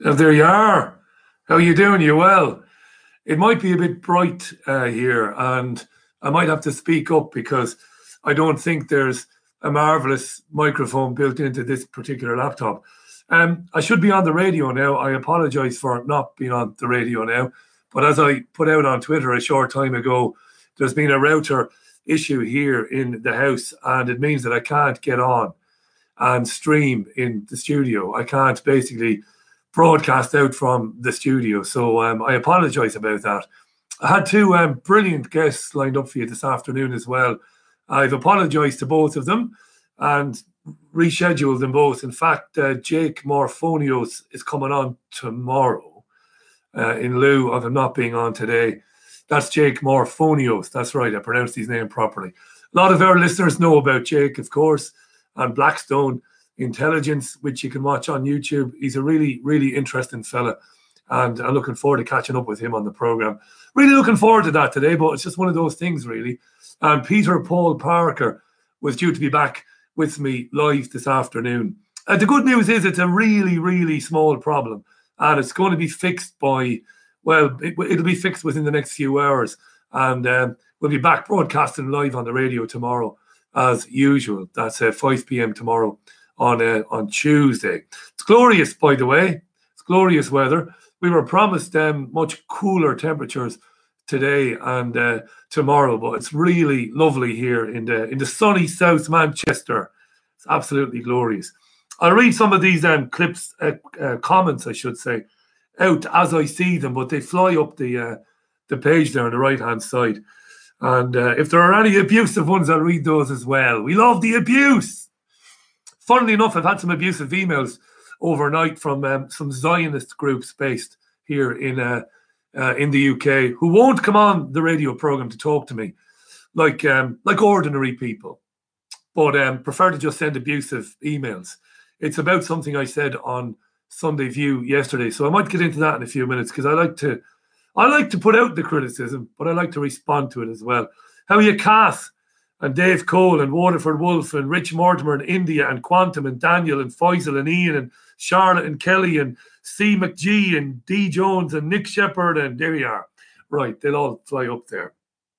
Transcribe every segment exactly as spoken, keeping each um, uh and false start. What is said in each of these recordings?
Oh, there you are. How you doing? You well? It might be a bit bright uh, here, and I might have to speak up because I don't think there's a marvelous microphone built into this particular laptop. Um, I should be on the radio now. I apologise for not being on the radio now, but as I put out on Twitter a short time ago, there's been a router issue here in the house, and it means that I can't get on and stream in the studio. I can't basically broadcast out from the studio. So um, I apologise about that. I had two um, brilliant guests lined up for you this afternoon as well. I've apologised to both of them and rescheduled them both. In fact, uh, Jake Morphonios is coming on tomorrow uh, in lieu of him not being on today. That's Jake Morphonios. That's right. I pronounced his name properly. A lot of our listeners know about Jake, of course, and Blackstone Intelligence, which you can watch on YouTube. He's a really, really interesting fella, and I'm looking forward to catching up with him on the program. Really looking forward to that today, but it's just one of those things, really. And Peter Paul Parker was due to be back with me live this afternoon. Uh, the good news is it's a really, really small problem, and it's going to be fixed by, well, it, it'll be fixed within the next few hours, and um, we'll be back broadcasting live on the radio tomorrow as usual. That's uh, five p.m. tomorrow on uh, on Tuesday. It's glorious, by the way. It's glorious weather. We were promised um, much cooler temperatures today and uh, tomorrow, but it's really lovely here in the in the sunny South Manchester. It's absolutely glorious. I'll read some of these um, clips, uh, uh, comments, I should say, out as I see them, but they fly up the uh, the page there on the right hand side. And uh, if there are any abusive ones, I'll read those as well. We love the abuse. Funnily enough, I've had some abusive emails overnight from um, some Zionist groups based here in uh, uh, in the U K who won't come on the radio program to talk to me like um, like ordinary people, but um, prefer to just send abusive emails. It's about something I said on Sunday View yesterday, so I might get into that in a few minutes because I like to I like to put out the criticism, but I like to respond to it as well. How are you, Cass? And Dave Cole and Waterford Wolf and Rich Mortimer and India and Quantum and Daniel and Faisal and Ian and Charlotte and Kelly and C. McGee and D. Jones and Nick Shepherd, and there we are. Right, they'll all fly up there.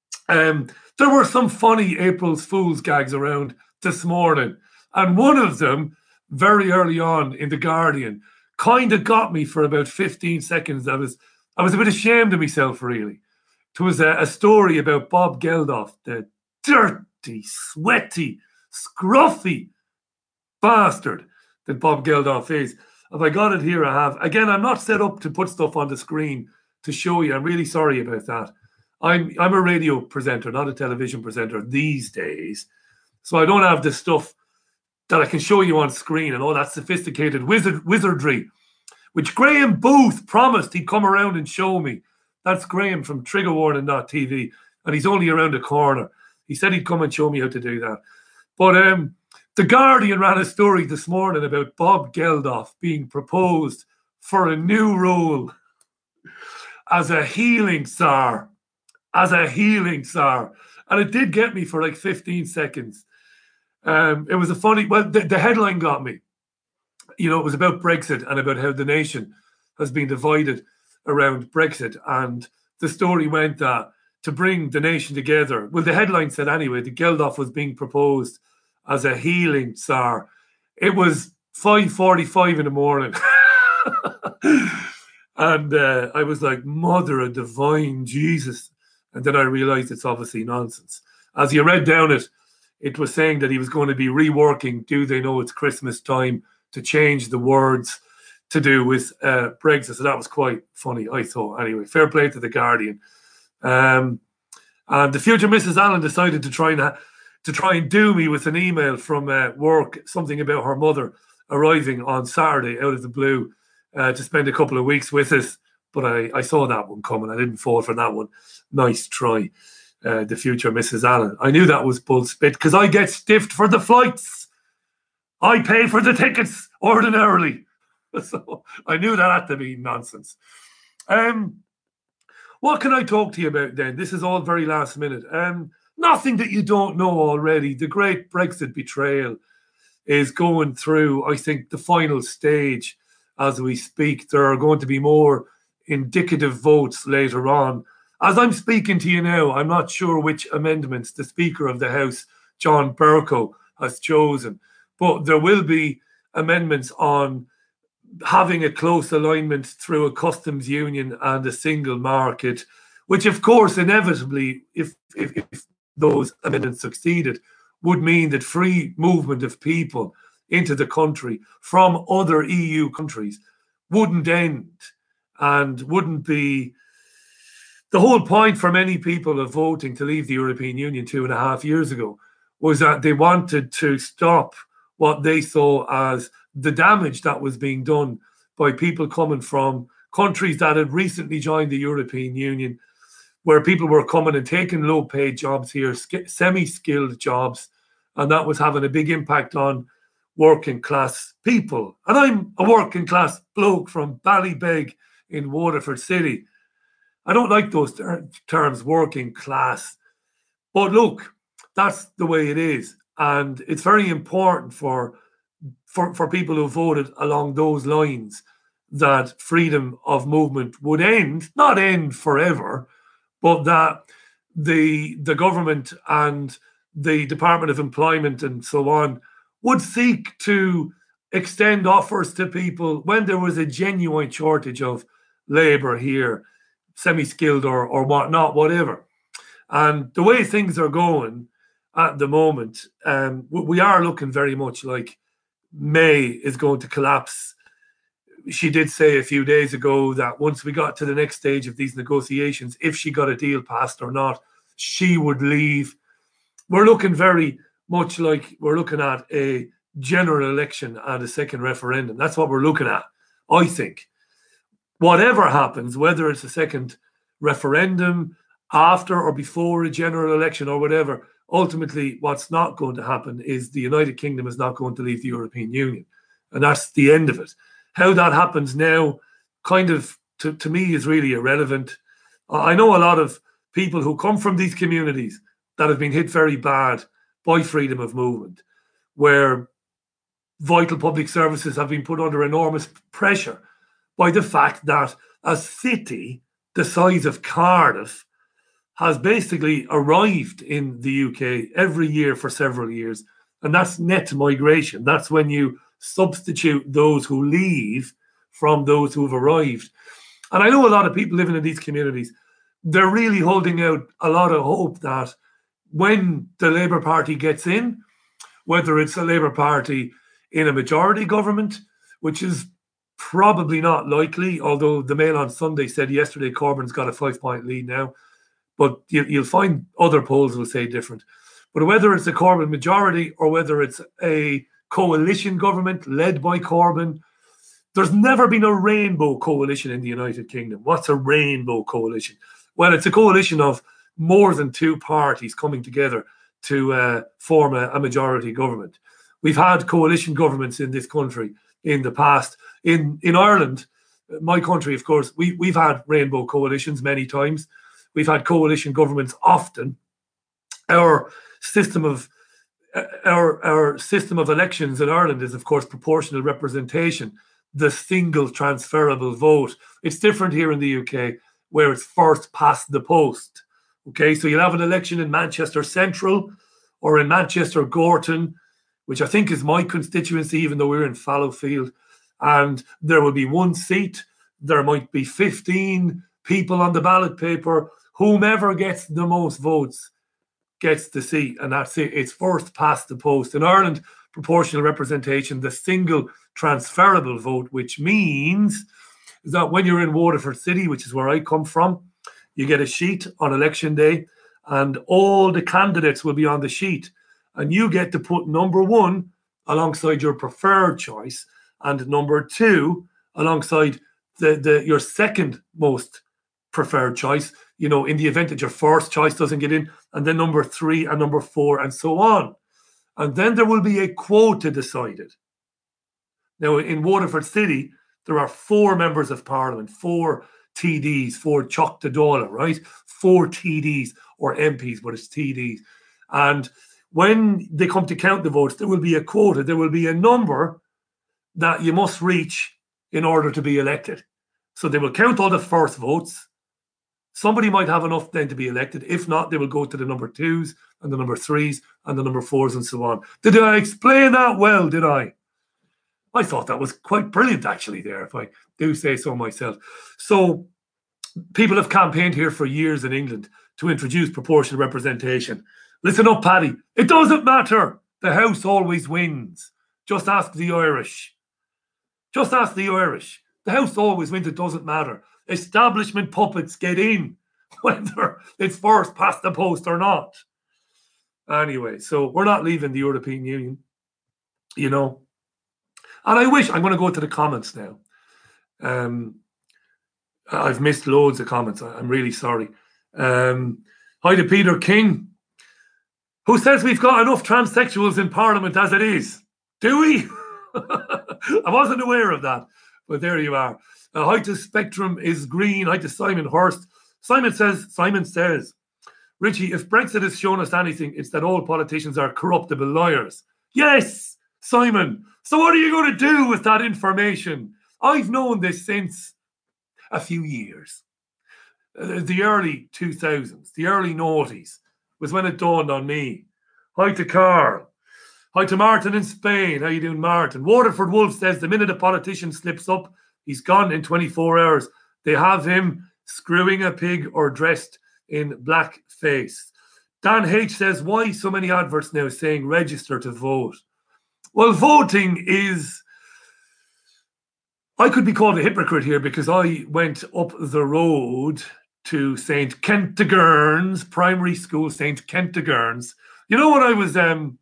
Um, there were some funny April's Fool's gags around this morning, and one of them, very early on in The Guardian, kind of got me for about fifteen seconds. I was I was a bit ashamed of myself, really. It was a, a story about Bob Geldof, the dirty, sweaty, scruffy bastard that Bob Geldof is. If I got it here, I have. Again, I'm not set up to put stuff on the screen to show you. I'm really sorry about that. I'm I'm a radio presenter, not a television presenter these days. So I don't have the stuff that I can show you on screen and all that sophisticated wizard wizardry, which Graham Booth promised he'd come around and show me. That's Graham from Trigger Warning dot T V, and he's only around the corner. He said he'd come and show me how to do that. But um, The Guardian ran a story this morning about Bob Geldof being proposed for a new role as a healing czar. As a healing czar. And it did get me for like fifteen seconds. Um, it was a funny, well, the, the headline got me. You know, it was about Brexit and about how the nation has been divided around Brexit. And the story went that to bring the nation together, well, the headline said anyway, that Geldof was being proposed as a healing czar. It was five forty-five in the morning. And uh, I was like, Mother of Divine Jesus. And then I realized it's obviously nonsense. As you read down it, it was saying that he was going to be reworking Do They Know It's Christmas Time to change the words to do with uh, Brexit. So that was quite funny, I thought. Anyway, fair play to The Guardian. Um, and the future Missus Allen decided to try and ha- to try and do me with an email from uh, work, something about her mother arriving on Saturday out of the blue uh, to spend a couple of weeks with us. But I, I saw that one coming. I didn't fall for that one. Nice try, uh, the future Missus Allen. I knew that was bull spit because I get stiffed for the flights. I pay for the tickets ordinarily. So I knew that had to be nonsense. Um, what can I talk to you about then? This is all very last minute. Um, nothing that you don't know already. The great Brexit betrayal is going through, I think, the final stage as we speak. There are going to be more indicative votes later on. As I'm speaking to you now, I'm not sure which amendments the Speaker of the House, John Bercow, has chosen, but there will be amendments on having a close alignment through a customs union and a single market, which of course inevitably, if, if, if those amendments succeeded, would mean that free movement of people into the country from other E U countries wouldn't end and wouldn't be. The whole point for many people of voting to leave the European Union two and a half years ago was that they wanted to stop what they saw as the damage that was being done by people coming from countries that had recently joined the European Union, where people were coming and taking low-paid jobs here, semi-skilled jobs, and that was having a big impact on working-class people. And I'm a working-class bloke from Ballybeg in Waterford City. I don't like those ter- terms, working class. But look, that's the way it is. And it's very important for, for, for people who voted along those lines that freedom of movement would end, not end forever, but that the, the government and the Department of Employment and so on would seek to extend offers to people when there was a genuine shortage of labour here, semi-skilled or, or whatnot, whatever. And the way things are going at the moment, um, we are looking very much like May is going to collapse. She did say a few days ago that once we got to the next stage of these negotiations, if she got a deal passed or not, she would leave. We're looking very much like we're looking at a general election and a second referendum. That's what we're looking at, I think. Whatever happens, whether it's a second referendum, after or before a general election or whatever, ultimately what's not going to happen is the United Kingdom is not going to leave the European Union. And that's the end of it. How that happens now, kind of, to, to me, is really irrelevant. I know a lot of people who come from these communities that have been hit very bad by freedom of movement, where vital public services have been put under enormous pressure by the fact that a city the size of Cardiff has basically arrived in the U K every year for several years. And that's net migration. That's when you substitute those who leave from those who have arrived. And I know a lot of people living in these communities, they're really holding out a lot of hope that when the Labour Party gets in, whether it's a Labour Party in a majority government, which is probably not likely, although the Mail on Sunday said yesterday Corbyn's got a five-point lead now, but you, you'll find other polls will say different. But whether it's a Corbyn majority or whether it's a coalition government led by Corbyn, there's never been a rainbow coalition in the United Kingdom. What's a rainbow coalition? Well, it's a coalition of more than two parties coming together to uh, form a, a majority government. We've had coalition governments in this country in the past. In in Ireland, my country, of course, we, we've had rainbow coalitions many times. We've had coalition governments often. Our system of our, our system of elections in Ireland is, of course, proportional representation, the single transferable vote. It's different here in the U K, where it's first past the post. Okay, so you'll have an election in Manchester Central or in Manchester Gorton, which I think is my constituency, even though we're in Fallowfield. And there will be one seat. There might be fifteen people on the ballot paper. Whomever gets the most votes gets the seat. And that's it. It's first past the post. In Ireland, proportional representation, the single transferable vote, which means that when you're in Waterford City, which is where I come from, you get a sheet on election day and all the candidates will be on the sheet. And you get to put number one alongside your preferred choice and number two alongside the, the your second most preferred choice, you know, in the event that your first choice doesn't get in, and then number three and number four and so on. And then there will be a quota decided. Now, in Waterford City, there are four members of Parliament, four T Ds, four Chuck the Dollar, right? Four T Ds or M Ps, but it's T Ds. And when they come to count the votes, there will be a quota. There will be a number that you must reach in order to be elected. So they will count all the first votes. Somebody might have enough then to be elected. If not, they will go to the number twos and the number threes and the number fours and so on. Did I explain that well, did I? I thought that was quite brilliant, actually, there, if I do say so myself. So people have campaigned here for years in England to introduce proportional representation. Listen up, Paddy. It doesn't matter. The House always wins. Just ask the Irish. Just ask the Irish. The House always wins. It doesn't matter. Establishment puppets get in, whether it's first past the post or not. Anyway, so we're not leaving the European Union, you know. And I wish, I'm going to go to the comments now. Um, I've missed loads of comments. I'm really sorry. Um, hi to Peter King, who says we've got enough transsexuals in Parliament as it is. Do we? I wasn't aware of that, but there you are. Uh, hi to Spectrum is Green. Hi to Simon Hurst. Simon says, Simon says, Richie, if Brexit has shown us anything, it's that all politicians are corruptible liars. Yes, Simon. So what are you going to do with that information? I've known this since a few years. Uh, the early two thousands, the early noughties was when it dawned on me. Hi to Carl. Hi to Martin in Spain. How you doing, Martin? Waterford Wolf says the minute a politician slips up, he's gone in twenty-four hours. They have him screwing a pig or dressed in blackface. Dan H says, why so many adverts now saying register to vote? Well, voting is... I could be called a hypocrite here because I went up the road to Saint Kentigern's primary school, Saint Kentigern's. You know, when I was... um.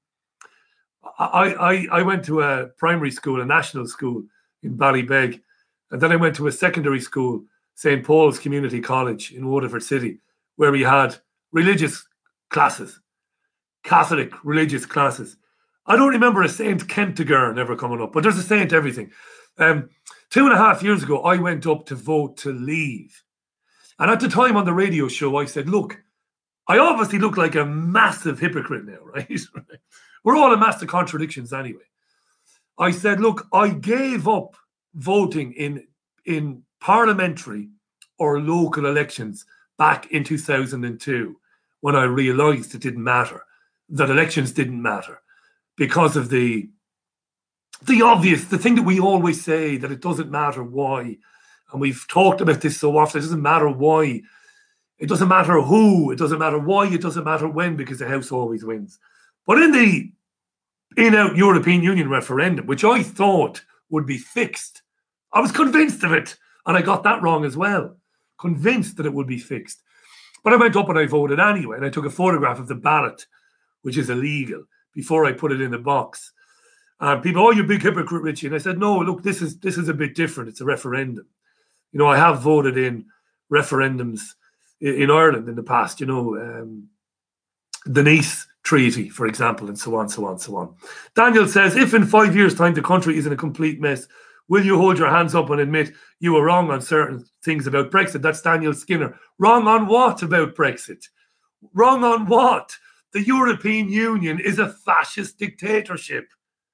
I, I, I went to a primary school, a national school in Ballybeg, and then I went to a secondary school, Saint Paul's Community College in Waterford City, where we had religious classes, Catholic religious classes. I don't remember a Saint Kentigern ever coming up, but there's a Saint everything. Um, two and a half years ago, I went up to vote to leave. And at the time on the radio show, I said, look, I obviously look like a massive hypocrite now, right? We're all a mass of contradictions anyway. I said, look, I gave up voting in, in parliamentary or local elections back in two thousand two when I realised it didn't matter, that elections didn't matter because of the, the obvious, the thing that we always say, that it doesn't matter why. And we've talked about this so often. It doesn't matter why. It doesn't matter who. It doesn't matter why. It doesn't matter when, because the House always wins. But in the in-out European Union referendum, which I thought would be fixed, I was convinced of it. And I got that wrong as well. Convinced that it would be fixed. But I went up and I voted anyway. And I took a photograph of the ballot, which is illegal, before I put it in the box. And people, oh, you big hypocrite, Richie. And I said, no, look, this is this is a bit different. It's a referendum. You know, I have voted in referendums in Ireland in the past, you know, um, the Nice Treaty, for example, and so on, so on, so on. Daniel says, if in five years' time the country is in a complete mess, will you hold your hands up and admit you were wrong on certain things about Brexit? That's Daniel Skinner. Wrong on what about Brexit? Wrong on what? The European Union is a fascist dictatorship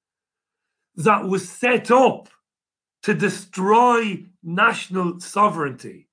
that was set up to destroy national sovereignty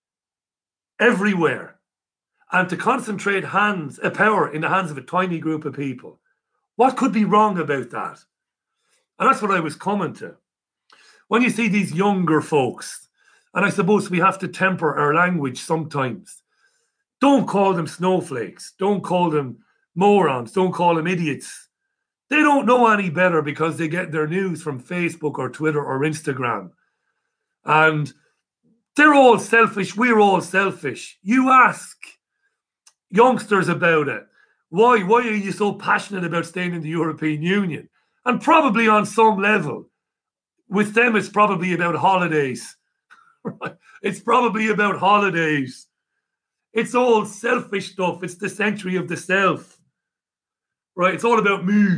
everywhere and to concentrate hands, a power in the hands of a tiny group of people. What could be wrong about that? And that's what I was coming to. When you see these younger folks, and I suppose we have to temper our language sometimes, don't call them snowflakes, don't call them morons, don't call them idiots. They don't know any better because they get their news from Facebook or Twitter or Instagram. And they're all selfish. We're all selfish. You ask youngsters about it. Why? Why are you so passionate about staying in the European Union? And probably on some level, with them, it's probably about holidays. It's probably about holidays. It's all selfish stuff. It's the century of the self. Right? It's all about me.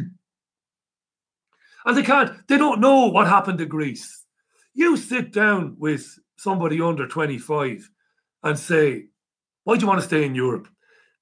And they can't, they don't know what happened to Greece. You sit down with somebody under twenty-five and say, why do you want to stay in Europe?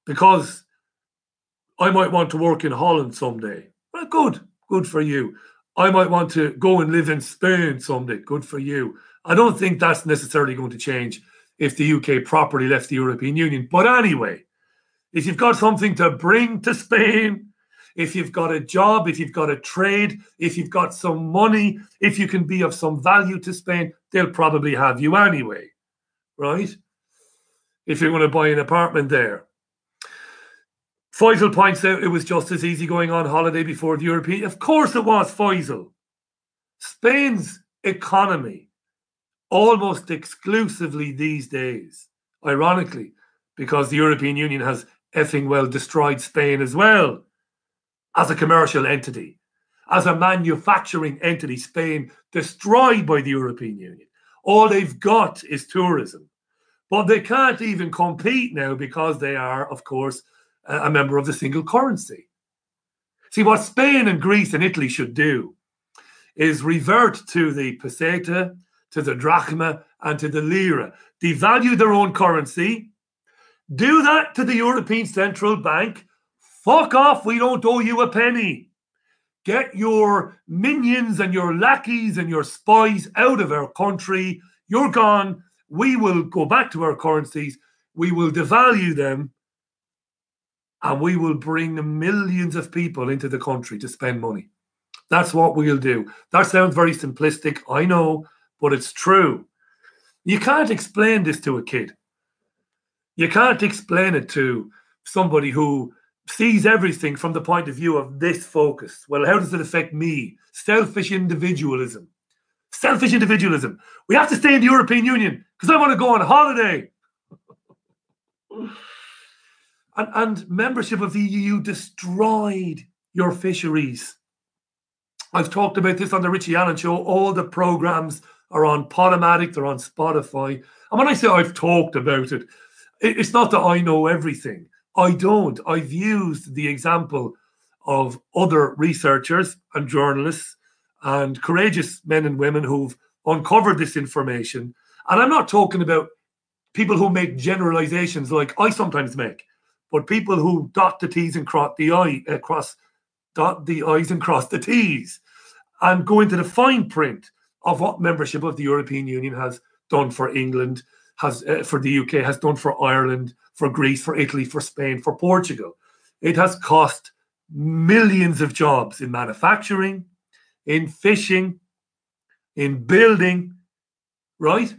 Because I might want to work in Holland someday. Well, good, good for you. I might want to go and live in Spain someday. Good for you. I don't think that's necessarily going to change if the U K properly left the European Union. But anyway, if you've got something to bring to Spain, if you've got a job, if you've got a trade, if you've got some money, if you can be of some value to Spain, they'll probably have you anyway, right? If you're going to buy an apartment there. Faisal points out it was just as easy going on holiday before the European. Of course it was, Faisal. Spain's economy, almost exclusively these days, ironically, because the European Union has effing well destroyed Spain as well, as a commercial entity, as a manufacturing entity, Spain destroyed by the European Union. All they've got is tourism. But they can't even compete now because they are, of course, a member of the single currency. See, what Spain and Greece and Italy should do is revert to the peseta, to the drachma, and to the lira. Devalue their own currency. Do that to the European Central Bank. Fuck off, we don't owe you a penny. Get your minions and your lackeys and your spies out of our country. You're gone. We will go back to our currencies. We will devalue them. And we will bring millions of people into the country to spend money. That's what we'll do. That sounds very simplistic, I know, but it's true. You can't explain this to a kid. You can't explain it to somebody who sees everything from the point of view of this focus. Well, how does it affect me? Selfish individualism. Selfish individualism. We have to stay in the European Union because I want to go on holiday. And, and membership of the E U destroyed your fisheries. I've talked about this on the Richie Allen Show. All the programs are on Podomatic, they're on Spotify. And when I say I've talked about it, it's not that I know everything. I don't. I've used the example of other researchers and journalists and courageous men and women who've uncovered this information. And I'm not talking about people who make generalizations like I sometimes make, but people who dot the T's and cross the I, uh, cross, dot the I's and cross the T's, and go into the fine print of what membership of the European Union has done for England, has uh, for the U K, has done for Ireland, for Greece, for Italy, for Spain, for Portugal. It has cost millions of jobs in manufacturing, in fishing, in building, right?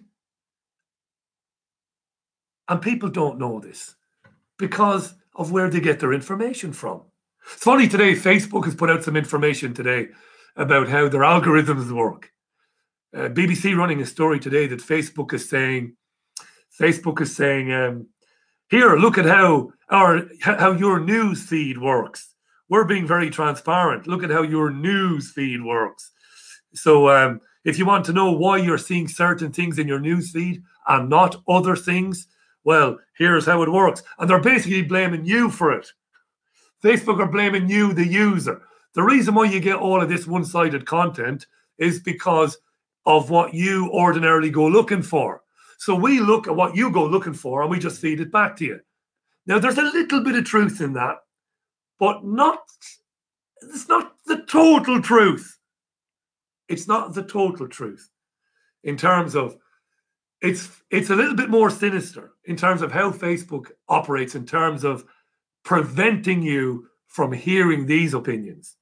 And people don't know this because of where they get their information from. It's funny today, Facebook has put out some information today about how their algorithms work. Uh, B B C running a story today that Facebook is saying, Facebook is saying, um, here, look at how our how your news feed works. We're being very transparent. Look at how your news feed works. So um, if you want to know why you're seeing certain things in your news feed and not other things, well, here's how it works. And they're basically blaming you for it. Facebook are blaming you, the user. The reason why you get all of this one-sided content is because of what you ordinarily go looking for. So we look at what you go looking for and we just feed it back to you. Now, there's a little bit of truth in that, but not, it's not the total truth. It's not the total truth in terms of, it's it's a little bit more sinister in terms of how Facebook operates, in terms of preventing you from hearing these opinions.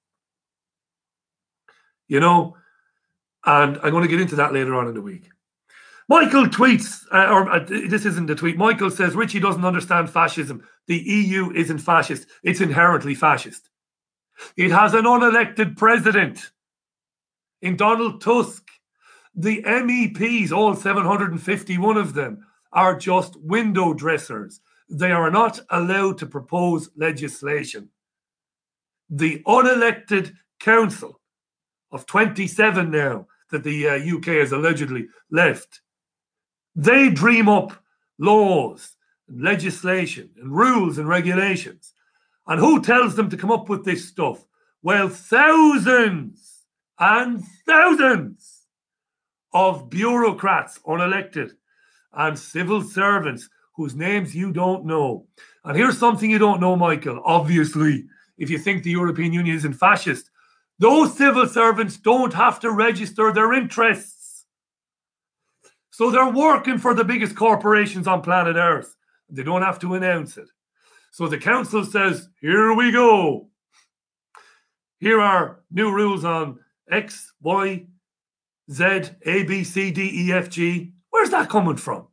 You know, and I'm going to get into that later on in the week. Michael tweets, uh, or uh, this isn't a tweet. Michael says, Richie doesn't understand fascism. The E U isn't fascist. It's inherently fascist. It has an unelected president in Donald Tusk. The M E Ps, all seven hundred fifty-one of them, are just window dressers. They are not allowed to propose legislation. The unelected council of twenty-seven now that the uh, U K has allegedly left, they dream up laws and legislation and rules and regulations. And who tells them to come up with this stuff? Well, thousands and thousands of bureaucrats, unelected, and civil servants whose names you don't know. And here's something you don't know, Michael. Obviously, if you think the European Union isn't fascist, Those civil servants don't have to register their interests. So they're working for the biggest corporations on planet Earth. They don't have to announce it. So the council says, here we go. Here are new rules on X, Y, Z, A, B, C, D, E, F, G. Where's that coming from?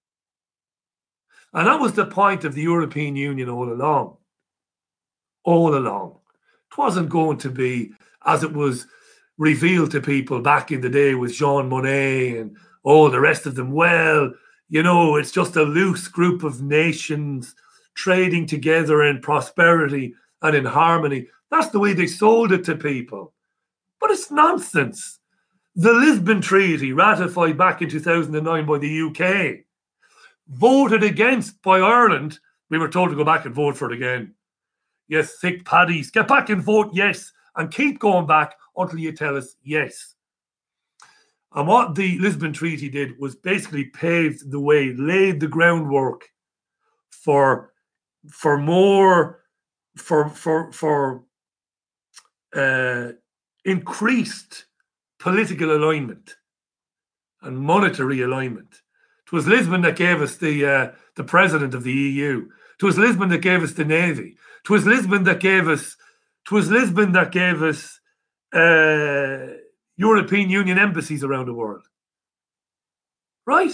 And that was the point of the European Union all along. All along. It wasn't going to be, as it was revealed to people back in the day with Jean Monnet and all the rest of them. Well, you know, it's just a loose group of nations trading together in prosperity and in harmony. That's the way they sold it to people. But it's nonsense. The Lisbon Treaty, ratified back in two thousand nine by the U K, voted against by Ireland. We were told to go back and vote for it again. Yes, thick paddies, get back and vote yes, and keep going back until you tell us yes. And what the Lisbon Treaty did was basically paved the way, laid the groundwork for for more for for for uh, increased political alignment and monetary alignment. It was Lisbon that gave us the uh, the president of the E U. It was Lisbon that gave us the Navy. It was Lisbon that gave us. It was Lisbon that gave us uh, European Union embassies around the world. Right?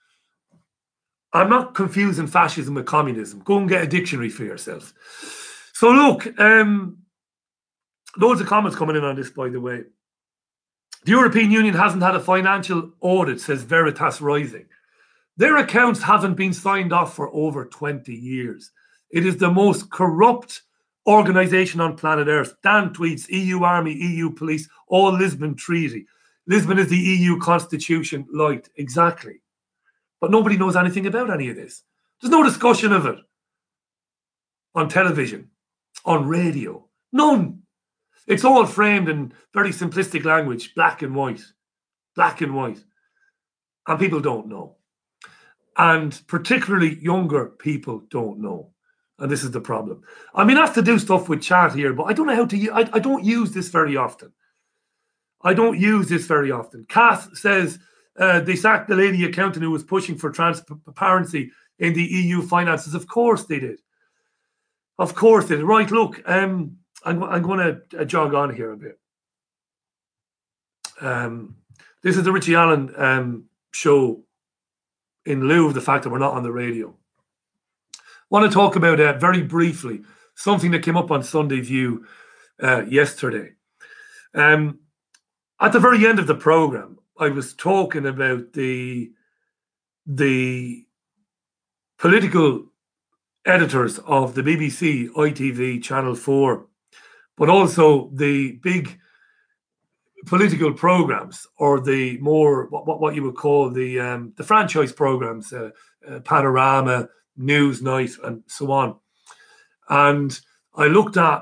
I'm not confusing fascism with communism. Go and get a dictionary for yourself. So look, um, loads of comments coming in on this, by the way. The European Union hasn't had a financial audit, says Veritas Rising. Their accounts haven't been signed off for over twenty years. It is the most corrupt organisation on planet Earth. Dan tweets, E U Army, E U Police, all Lisbon Treaty. Lisbon is the E U Constitution light. Exactly. But nobody knows anything about any of this. There's no discussion of it on television, on radio. None. It's all framed in very simplistic language, black and white. Black and white. And people don't know. And particularly younger people don't know. And this is the problem. I mean, I have to do stuff with chat here, but I don't know how to use I, I don't use this very often. I don't use this very often. Kath says uh, they sacked the lady accountant who was pushing for transparency in the E U finances. Of course they did. Of course they did. Right, look, um, I'm, I'm going to uh, jog on here a bit. Um, this is the Richie Allen um, show in lieu of the fact that we're not on the radio. I want to talk about, uh, very briefly, something that came up on Sunday View uh, yesterday. Um, at the very end of the program, I was talking about the, the political editors of the B B C, I T V, Channel four, but also the big political programs, or the more what, what you would call the um, the franchise programs, uh, uh, Panorama, Newsnight, and so on. And I looked at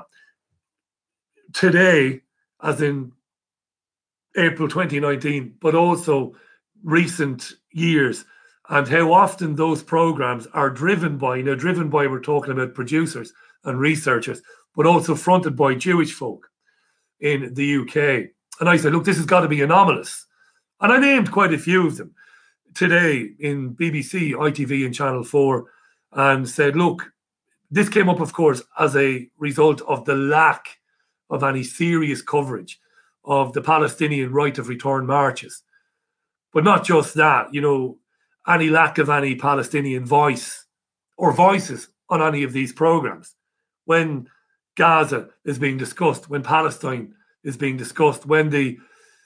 today, as in April twenty nineteen, but also recent years, and how often those programs are driven by, you know, driven by, we're talking about producers and researchers, but also fronted by Jewish folk in the U K. And I said, look, this has got to be anomalous. And I named quite a few of them today in B B C, I T V, and Channel four, and said, look, this came up, of course, as a result of the lack of any serious coverage of the Palestinian right of return marches. But not just that, you know, any lack of any Palestinian voice or voices on any of these programs. When Gaza is being discussed, when Palestine is being discussed, when the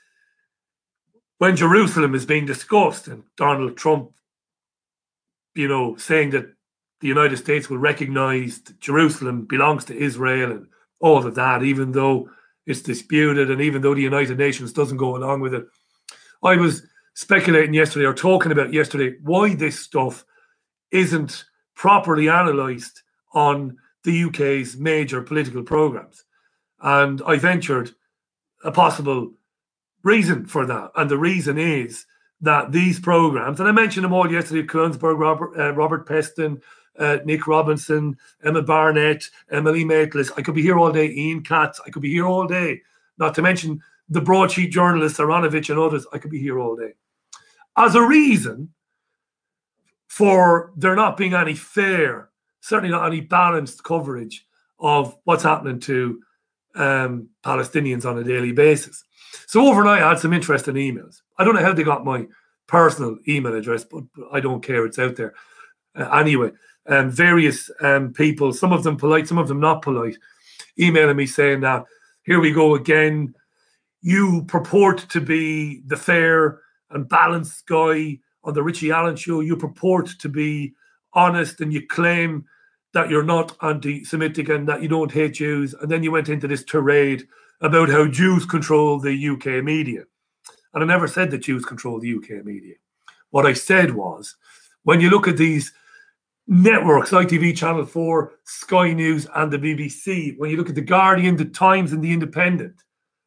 when Jerusalem is being discussed, and Donald Trump, you know, saying that the United States will recognize that Jerusalem belongs to Israel and all of that, even though it's disputed and even though the United Nations doesn't go along with it. I was speculating yesterday, or talking about yesterday, why this stuff isn't properly analysed on the U K's major political programmes. And I ventured a possible reason for that. And the reason is that these programmes, and I mentioned them all yesterday, Klunsberg, Robert, uh, Robert Peston, uh, Nick Robinson, Emma Barnett, Emily Maitlis. I could be here all day, Ian Katz. I could be here all day not to mention the broadsheet journalists, Aronovich and others. I could be here all day. As a reason for there not being any fair, certainly not any balanced coverage of what's happening to um, Palestinians on a daily basis. So overnight, I had some interesting emails. I don't know how they got my personal email address, but I don't care. It's out there. Uh, anyway, um, various um, people, some of them polite, some of them not polite, emailing me saying that, here we go again. You purport to be the fair and balanced guy on the Richie Allen show. You purport to be honest, and you claim that you're not anti-Semitic and that you don't hate Jews. And then you went into this tirade about how Jews control the U K media. And I never said that Jews control the U K media. What I said was, when you look at these networks, I T V, Channel four, Sky News and the B B C, when you look at The Guardian, The Times and The Independent,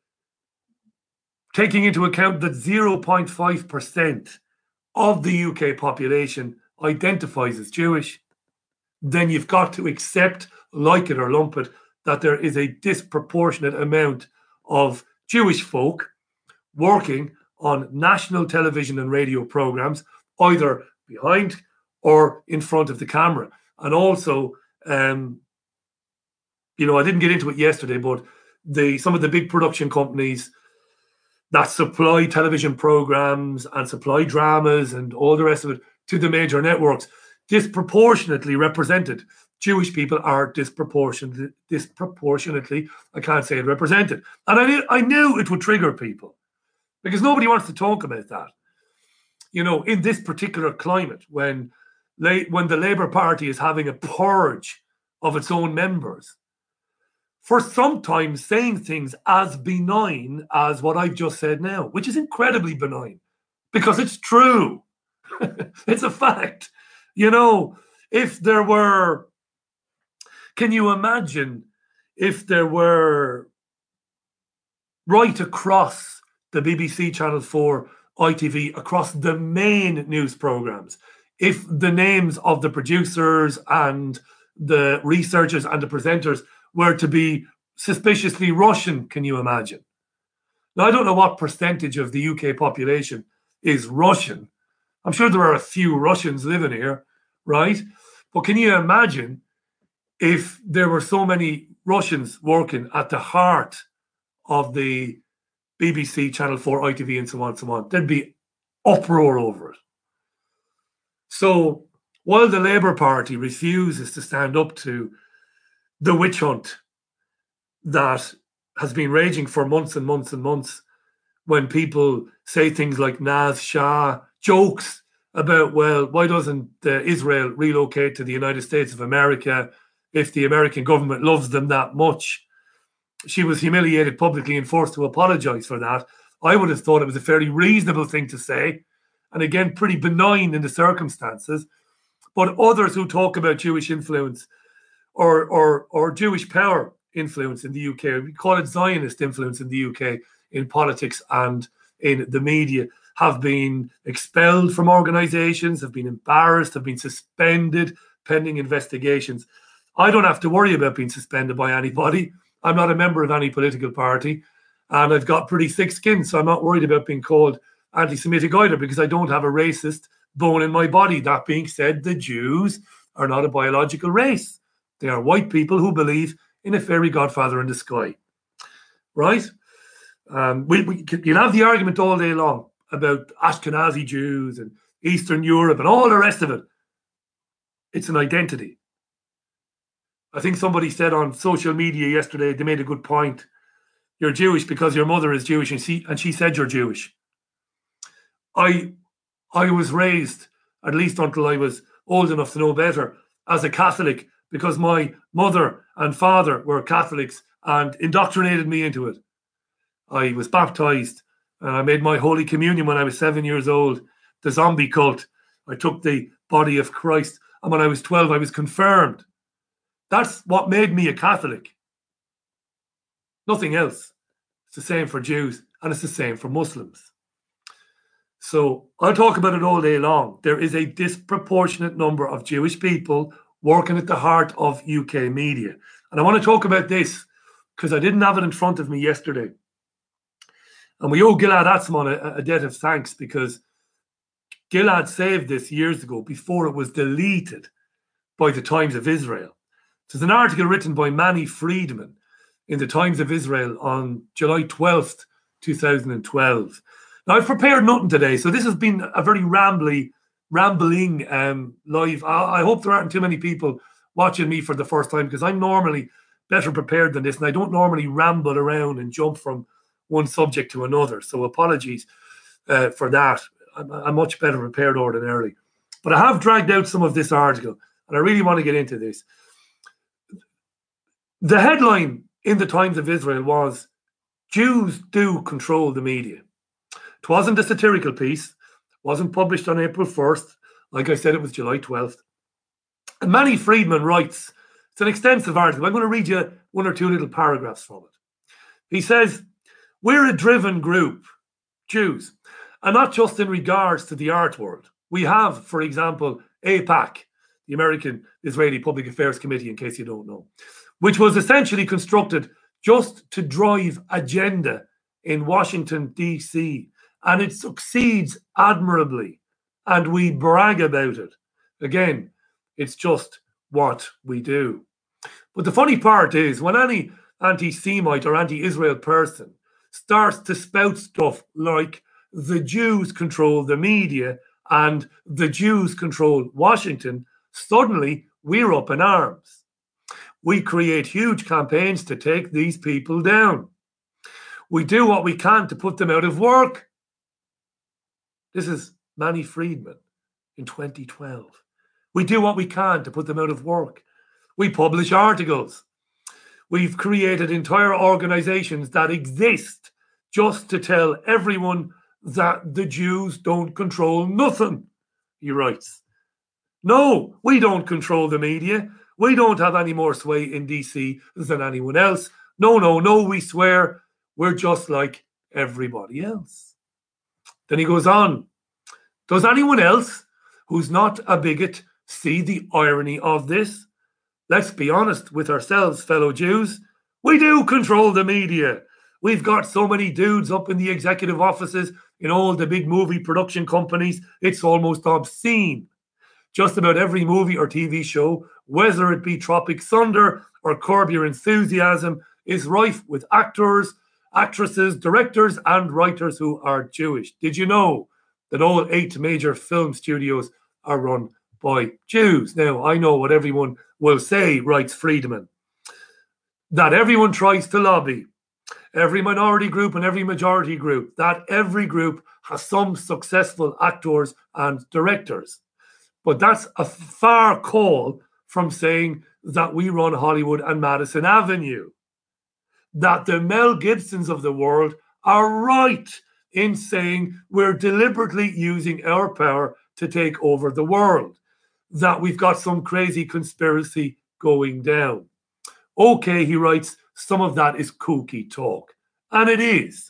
taking into account that zero point five percent of the U K population identifies as Jewish, then you've got to accept, like it or lump it, that there is a disproportionate amount of Jewish folk working on national television and radio programs, either behind or in front of the camera. And also, um, you know, I didn't get into it yesterday, but the some of the big production companies that supply television programs and supply dramas and all the rest of it to the major networks disproportionately represented. Jewish people are disproportionately, disproportionately, I can't say it, represented. And I knew, I knew it would trigger people because nobody wants to talk about that. You know, in this particular climate, when, when the Labour Party is having a purge of its own members, for sometimes saying things as benign as what I've just said now, which is incredibly benign because it's true. It's a fact. You know, if there were, can you imagine if there were right across the B B C, Channel four, I T V, across the main news programs, if the names of the producers and the researchers and the presenters were to be suspiciously Russian, can you imagine? Now, I don't know what percentage of the U K population is Russian. I'm sure there are a few Russians living here, right? But can you imagine if there were so many Russians working at the heart of the B B C, Channel four, I T V, and so on and so on? There'd be uproar over it. So while the Labour Party refuses to stand up to the witch hunt that has been raging for months and months and months, when people say things like Naz Shah, jokes about, well, why doesn't uh, Israel relocate to the United States of America if the American government loves them that much? She was humiliated publicly and forced to apologize for that. I would have thought it was a fairly reasonable thing to say, and again, pretty benign in the circumstances. But others who talk about Jewish influence or or or Jewish power influence in the U K, we call it Zionist influence in the U K in politics and in the media, have been expelled from organizations, have been embarrassed, have been suspended pending investigations. I don't have to worry about being suspended by anybody. I'm not a member of any political party, and I've got pretty thick skin, so I'm not worried about being called anti-Semitic either, because I don't have a racist bone in my body. That being said, the Jews are not a biological race. They are white people who believe in a fairy godfather in the sky, right? Um, we, we you'll have the argument all day long about Ashkenazi Jews and Eastern Europe and all the rest of it. It's an identity. I think somebody said on social media yesterday, they made a good point. You're Jewish because your mother is Jewish, and she, and she said you're Jewish. I, I was raised, at least until I was old enough to know better, as a Catholic, because my mother and father were Catholics and indoctrinated me into it. I was baptized and I made my Holy Communion when I was seven years old. The zombie cult. I took the body of Christ, and when I was twelve, I was confirmed. That's what made me a Catholic. Nothing else. It's the same for Jews, and it's the same for Muslims. So I'll talk about it all day long. There is a disproportionate number of Jewish people working at the heart of U K media. And I want to talk about this because I didn't have it in front of me yesterday. And we owe Gilad Atzmon a, a debt of thanks, because Gilad saved this years ago before it was deleted by the Times of Israel. There's an article written by Manny Friedman in the Times of Israel on July twelfth, two thousand twelve. Now, I've prepared nothing today, so this has been a very rambly, rambling um, live. I, I hope there aren't too many people watching me for the first time, because I'm normally better prepared than this, and I don't normally ramble around and jump from one subject to another. So apologies uh, for that. I'm, I'm much better prepared ordinarily. But I have dragged out some of this article, and I really want to get into this. The headline in the Times of Israel was, "Jews do control the media." It wasn't a satirical piece. It wasn't published on April first. Like I said, it was July twelfth. And Manny Friedman writes, it's an extensive article. I'm going to read you one or two little paragraphs from it. He says, "We're a driven group, Jews, and not just in regards to the art world. We have, for example, AIPAC, the American Israeli Public Affairs Committee, in case you don't know, which was essentially constructed just to drive agenda in Washington, D C, and it succeeds admirably, and we brag about it. Again, it's just what we do." But the funny part is, when any anti-Semite or anti-Israel person starts to spout stuff like the Jews control the media and the Jews control Washington, suddenly we're up in arms. We create huge campaigns to take these people down. We do what we can to put them out of work. This is Manny Friedman in twenty twelve. We do what we can to put them out of work. We publish articles. We've created entire organizations that exist just to tell everyone that the Jews don't control nothing, he writes. No, we don't control the media. We don't have any more sway in D C than anyone else. No, no, no, we swear we're just like everybody else. Then he goes on. Does anyone else who's not a bigot see the irony of this? Let's be honest with ourselves, fellow Jews. We do control the media. We've got so many dudes up in the executive offices in all the big movie production companies, it's almost obscene. Just about every movie or T V show, whether it be Tropic Thunder or Curb Your Enthusiasm, is rife with actors, actresses, directors, and writers who are Jewish. Did you know that all eight major film studios are run by Jews? Now, I know what everyone will say, writes Friedman, that everyone tries to lobby, every minority group and every majority group, that every group has some successful actors and directors. But that's a far call from saying that we run Hollywood and Madison Avenue, that the Mel Gibsons of the world are right in saying we're deliberately using our power to take over the world, that we've got some crazy conspiracy going down. Okay, he writes, some of that is kooky talk. And it is.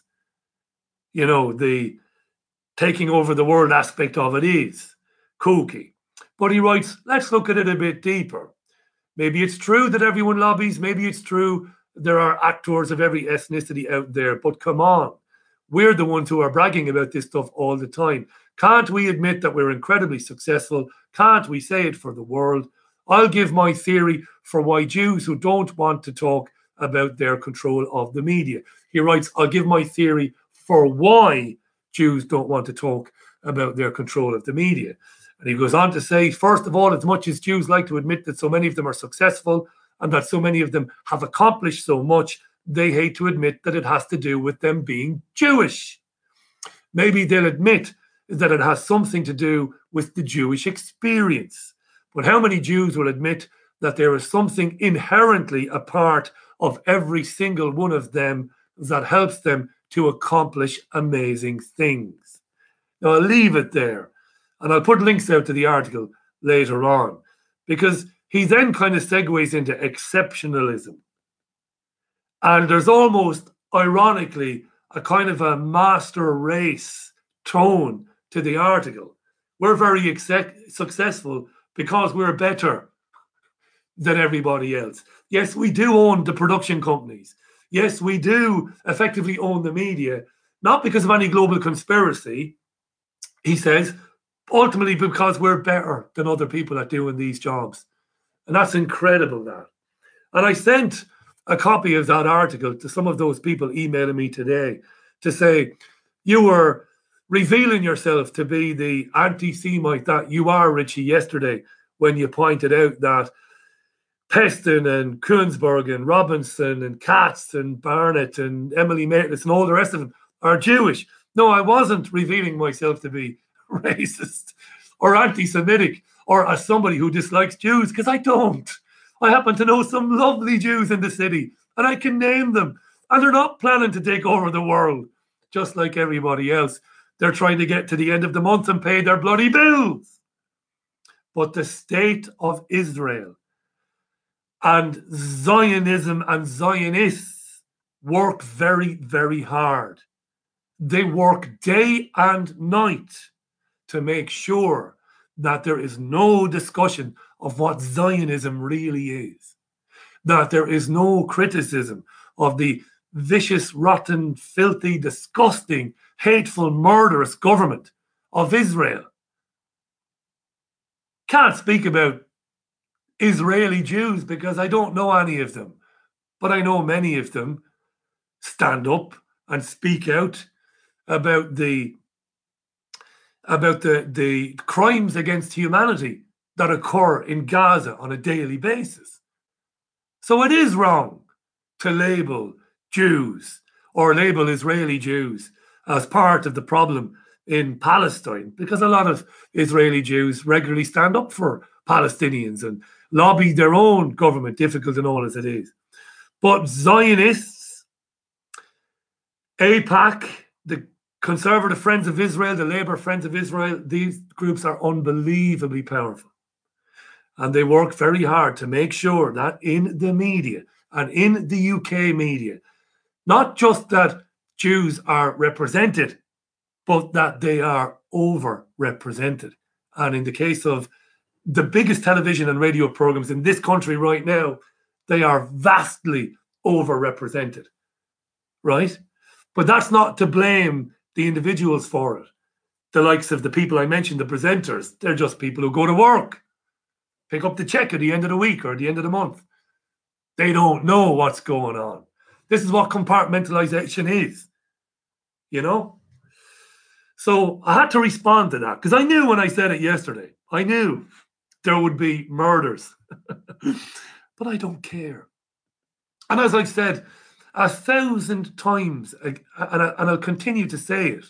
You know, the taking over the world aspect of it is kooky. But he writes, let's look at it a bit deeper. Maybe it's true that everyone lobbies. Maybe it's true there are actors of every ethnicity out there. But come on, we're the ones who are bragging about this stuff all the time. Can't we admit that we're incredibly successful? Can't we say it for the world? I'll give my theory for why Jews who don't want to talk about their control of the media. He writes, I'll give my theory for why Jews don't want to talk about their control of the media. And he goes on to say, first of all, as much as Jews like to admit that so many of them are successful and that so many of them have accomplished so much, they hate to admit that it has to do with them being Jewish. Maybe they'll admit that it has something to do with the Jewish experience. But how many Jews will admit that there is something inherently a part of every single one of them that helps them to accomplish amazing things? Now, I'll leave it there, and I'll put links out to the article later on, because he then kind of segues into exceptionalism. And there's almost, ironically, a kind of a master race tone to the article. We're very exec- successful because we're better than everybody else. Yes, we do own the production companies. Yes, we do effectively own the media, not because of any global conspiracy, he says, ultimately because we're better than other people at doing these jobs. And that's incredible, that. And I sent a copy of that article to some of those people emailing me today to say, you were revealing yourself to be the anti-Semite that you are, Richie, yesterday when you pointed out that Peston and Koensberg and Robinson and Katz and Barnett and Emily Maitlis and all the rest of them are Jewish. No, I wasn't revealing myself to be racist or anti-Semitic or as somebody who dislikes Jews, because I don't. I happen to know some lovely Jews in the city, and I can name them. And they're not planning to take over the world, just like everybody else. They're trying to get to the end of the month and pay their bloody bills. But the state of Israel and Zionism and Zionists work very, very hard. They work day and night to make sure that there is no discussion of what Zionism really is, that there is no criticism of the vicious, rotten, filthy, disgusting, hateful, murderous government of Israel. Can't speak about Israeli Jews because I don't know any of them, but I know many of them stand up and speak out about the about the, the crimes against humanity that occur in Gaza on a daily basis. So it is wrong to label Jews or label Israeli Jews as part of the problem in Palestine, because a lot of Israeli Jews regularly stand up for Palestinians and lobby their own government, difficult and all as it is. But Zionists, AIPAC, the Conservative Friends of Israel, the Labour Friends of Israel, these groups are unbelievably powerful. And they work very hard to make sure that in the media and in the U K media, not just that Jews are represented, but that they are overrepresented. And in the case of the biggest television and radio programs in this country right now, they are vastly overrepresented, right? But that's not to blame the individuals for it. The likes of the people I mentioned, the presenters, they're just people who go to work, pick up the check at the end of the week or at the end of the month. They don't know what's going on. This is what compartmentalization is, you know? So I had to respond to that because I knew when I said it yesterday, I knew there would be murders, but I don't care. And as I've said a thousand times, and, I, and I'll continue to say it,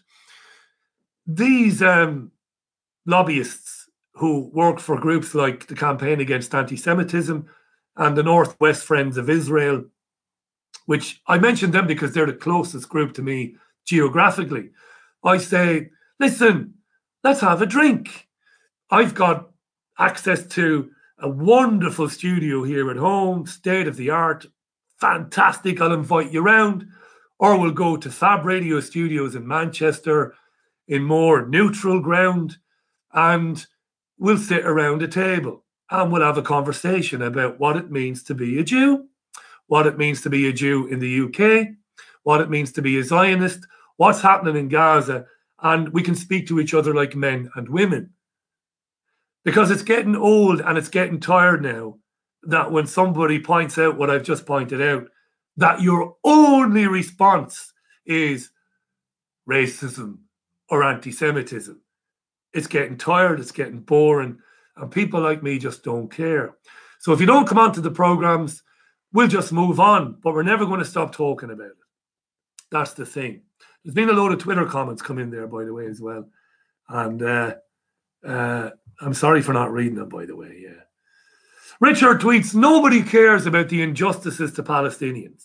these um, lobbyists who work for groups like the Campaign Against Anti-Semitism and the Northwest Friends of Israel, which I mentioned them because they're the closest group to me geographically, I say, listen, let's have a drink. I've got access to a wonderful studio here at home, state of the art, fantastic. I'll invite you around. Or we'll go to Fab Radio Studios in Manchester in more neutral ground, and we'll sit around a table and we'll have a conversation about what it means to be a Jew, what it means to be a Jew in the U K, what it means to be a Zionist, what's happening in Gaza, and we can speak to each other like men and women. Because it's getting old and it's getting tired now that when somebody points out what I've just pointed out, that your only response is racism or anti-Semitism. It's getting tired, it's getting boring, and people like me just don't care. So if you don't come onto the programs, we'll just move on, but we're never going to stop talking about it. That's the thing. There's been a load of Twitter comments come in there, by the way, as well. And uh, uh, I'm sorry for not reading them, by the way, yeah. Richard tweets, nobody cares about the injustices to Palestinians.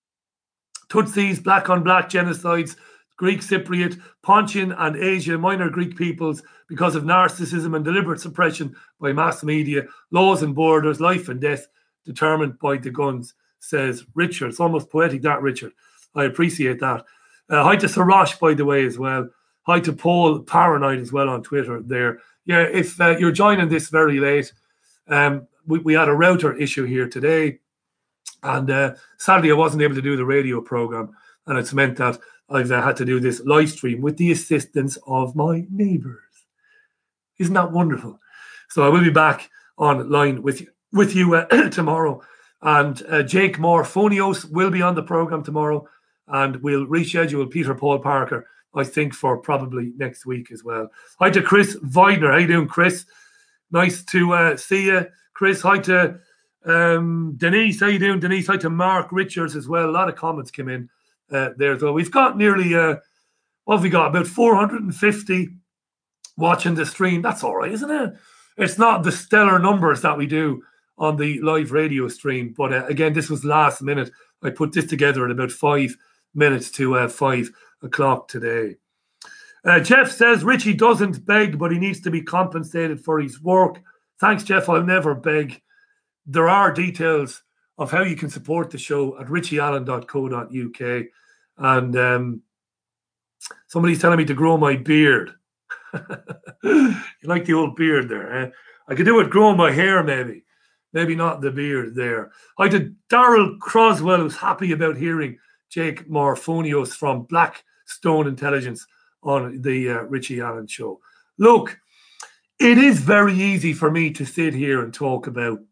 Tutsis, black on black genocides, Greek Cypriot, Pontian and Asia Minor Greek peoples because of narcissism and deliberate suppression by mass media, laws and borders, life and death determined by the guns, says Richard. It's almost poetic, that, Richard. I appreciate that. Uh, hi to Sarash, by the way, as well. Hi to Paul Paranoid as well on Twitter there. Yeah, if uh, you're joining this very late, um, we, we had a router issue here today. And uh, sadly, I wasn't able to do the radio program. And it's meant that I've uh, had to do this live stream with the assistance of my neighbours. Isn't that wonderful? So I will be back online with you, with you uh, tomorrow. And uh, Jake Morphonios will be on the programme tomorrow. And we'll reschedule Peter Paul Parker, I think, for probably next week as well. Hi to Chris Weidner. How you doing, Chris? Nice to uh, see you, Chris. Hi to um, Denise. How you doing, Denise? Hi to Mark Richards as well. A lot of comments came in uh, there. So we've got nearly, uh, what have we got? About four hundred fifty watching the stream. That's all right, isn't it? It's not the stellar numbers that we do on the live radio stream. But uh, again, this was last minute. I put this together at about five minutes to uh, five o'clock today. Uh, Jeff says Richie doesn't beg, but he needs to be compensated for his work. Thanks, Jeff. I'll never beg. There are details of how you can support the show at richie allen dot co dot U K. And um, somebody's telling me to grow my beard. You like the old beard there, eh? I could do it growing my hair, maybe. Maybe not the beard there. I did. Daryl Croswell who's happy about hearing Jake Morphonios from Blackstone Intelligence on the uh, Richie Allen show. Look, it is very easy for me to sit here and talk about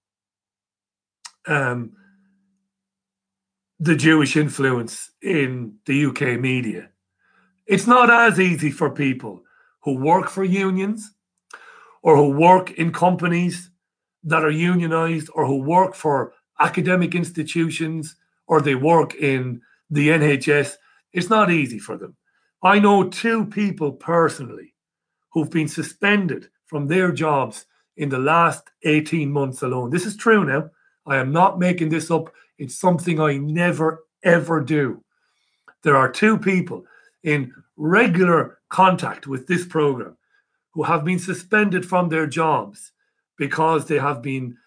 um, the Jewish influence in the U K media. It's not as easy for people who work for unions or who work in companies that are unionized or who work for academic institutions or they work in the N H S. It's not easy for them. I know two people personally who've been suspended from their jobs in the last eighteen months alone. This is true now. I am not making this up. It's something I never, ever do. There are two people in regular contact with this program who have been suspended from their jobs because they have been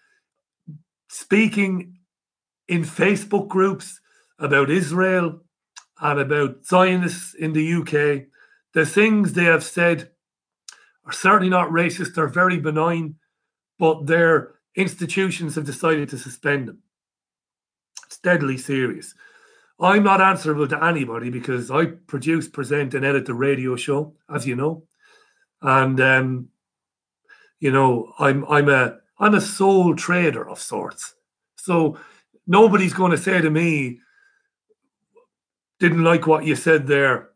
speaking in Facebook groups about Israel and about Zionists in the U K. The things they have said are certainly not racist. They're very benign, but their institutions have decided to suspend them. It's deadly serious. I'm not answerable to anybody because I produce, present, and edit the radio show, as you know. And um, you know, I'm I'm a I'm a sole trader of sorts. So nobody's going to say to me, didn't like what you said there,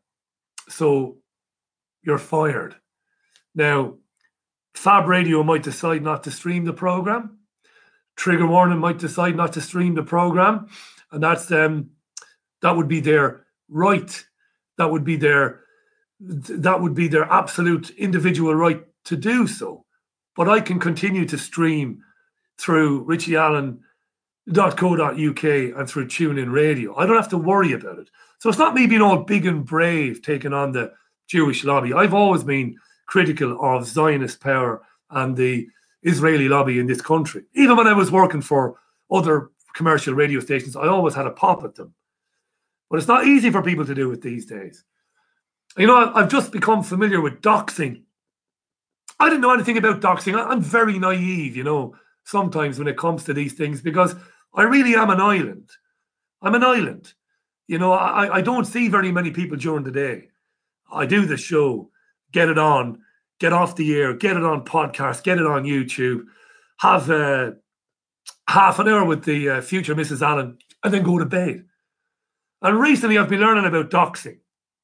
so you're fired. Now, Fab Radio might decide not to stream the program. Trigger Warning might decide not to stream the program, and that's um that would be their right. That would be their that would be their absolute individual right to do so. But I can continue to stream through richie allen dot co dot U K and through TuneIn Radio. I don't have to worry about it. So it's not me being all big and brave taking on the Jewish lobby. I've always been critical of Zionist power and the Israeli lobby in this country. Even when I was working for other commercial radio stations, I always had a pop at them. But it's not easy for people to do it these days. You know, I've just become familiar with doxing. I didn't know anything about doxing. I'm very naive, you know, sometimes when it comes to these things, because I really am an island. I'm an island. You know, I, I don't see very many people during the day. I do the show, get it on, get off the air, get it on podcast, get it on YouTube, have uh, half an hour with the uh, future Missus Allen, and then go to bed. And recently I've been learning about doxing.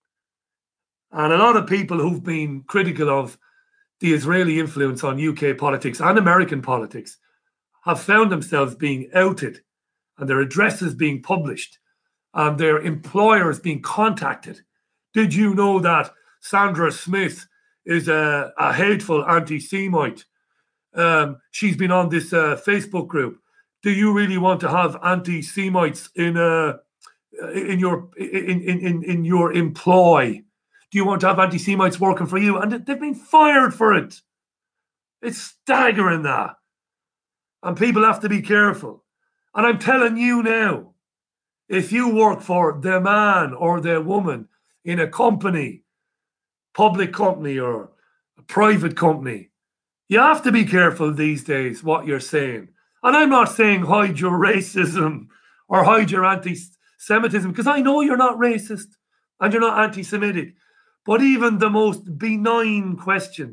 And a lot of people who've been critical of the Israeli influence on U K politics and American politics have found themselves being outed and their addresses being published and their employers being contacted. Did you know that Sandra Smith is a, a hateful anti-Semite? Um, she's been on this uh, Facebook group. Do you really want to have anti-Semites in uh, in your in, in in your employ? Do you want to have anti-Semites working for you? And they've been fired for it. It's staggering, that. And people have to be careful. And I'm telling you now, if you work for the man or the woman in a company, public company or a private company, you have to be careful these days what you're saying. And I'm not saying hide your racism or hide your anti-Semitism, because I know you're not racist. and you're not anti-Semitic. But even the most benign question,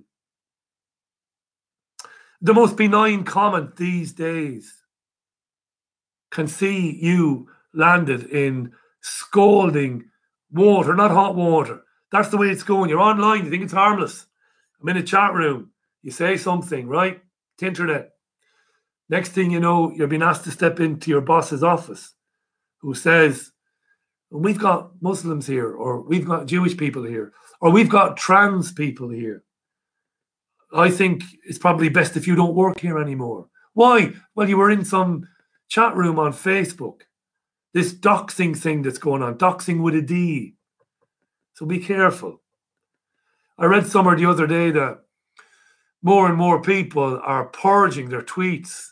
the most benign comment these days can see you landed in scalding water, not hot water. That's the way it's going. You're online, you think it's harmless. I'm in a chat room. You say something, right? It's internet. Next thing you know, you're being asked to step into your boss's office who says, we've got Muslims here, or we've got Jewish people here, or we've got trans people here. I think it's probably best if you don't work here anymore. Why? Well, you were in some chat room on Facebook. This doxing thing that's going on, doxing with a D. So be careful. I read somewhere the other day that more and more people are purging their tweets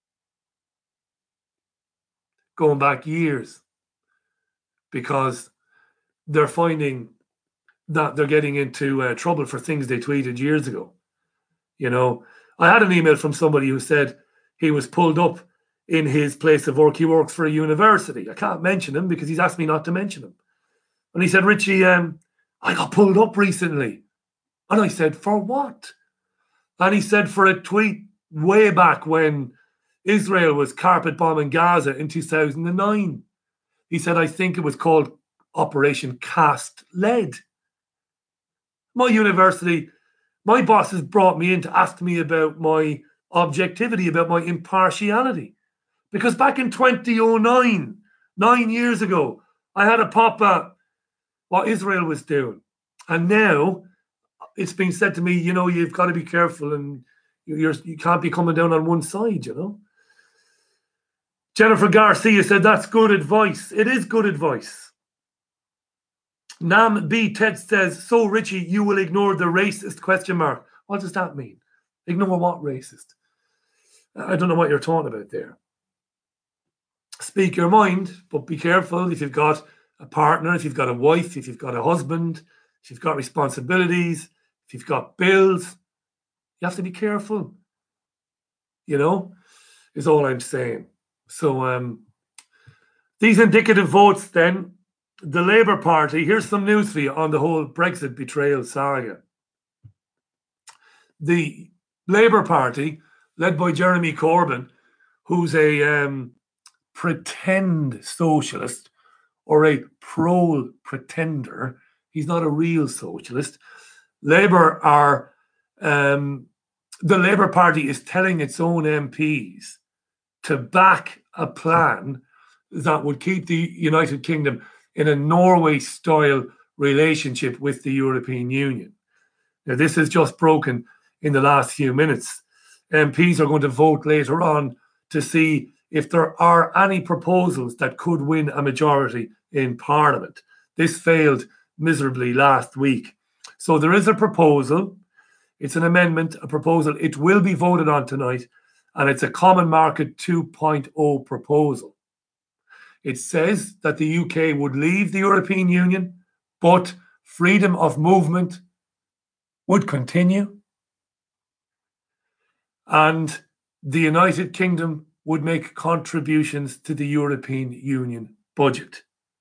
going back years because they're finding that they're getting into uh, trouble for things they tweeted years ago. You know, I had an email from somebody who said he was pulled up in his place of work. He works for a university. I can't mention him because he's asked me not to mention him. And he said, Richie, um, I got pulled up recently. And I said, for what? And he said, for a tweet way back when Israel was carpet bombing Gaza in two thousand nine. He said, I think it was called Operation Cast Lead. My university, my bosses brought me in to ask me about my objectivity, about my impartiality. Because back in twenty oh nine, nine years ago, I had a pop at what Israel was doing. And now it's been said to me, you know, you've got to be careful and you're, you can't be coming down on one side, you know. Jennifer Garcia said, that's good advice. It is good advice. Nam B. Ted says, so Richie, you will ignore the racist question mark. What does that mean? Ignore what racist? I don't know what you're talking about there. Speak your mind, but be careful if you've got a partner, if you've got a wife, if you've got a husband, if you've got responsibilities, if you've got bills. You have to be careful, you know, is all I'm saying. So um, these indicative votes then, the Labour Party, here's some news for you on the whole Brexit betrayal saga. The Labour Party, led by Jeremy Corbyn, who's a um, pretend socialist or a pro-pretender, he's not a real socialist. Labour are, um, the Labour Party is telling its own M Ps to back a plan that would keep the United Kingdom in a Norway-style relationship with the European Union. Now, this has just broken in the last few minutes. M Ps are going to vote later on to see if there are any proposals that could win a majority in Parliament. This failed miserably last week. So there is a proposal. It's an amendment, a proposal. It will be voted on tonight, and it's a Common Market two point oh proposal. It says that the U K would leave the European Union, but freedom of movement would continue. And the United Kingdom would make contributions to the European Union budget.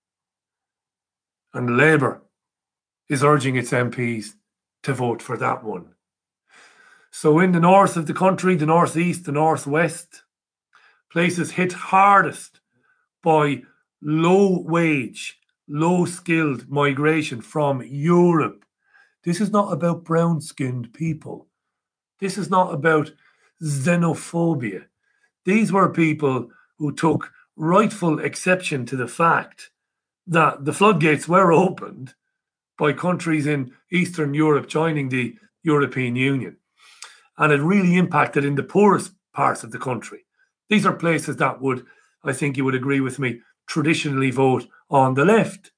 And Labour is urging its M Ps to vote for that one. So in the north of the country, the northeast, the northwest, places hit hardest by low-wage, low-skilled migration from Europe. This is not about brown-skinned people. This is not about xenophobia. These were people who took rightful exception to the fact that the floodgates were opened by countries in Eastern Europe joining the European Union. And it really impacted in the poorest parts of the country. These are places that would, I think you would agree with me, traditionally vote on the left.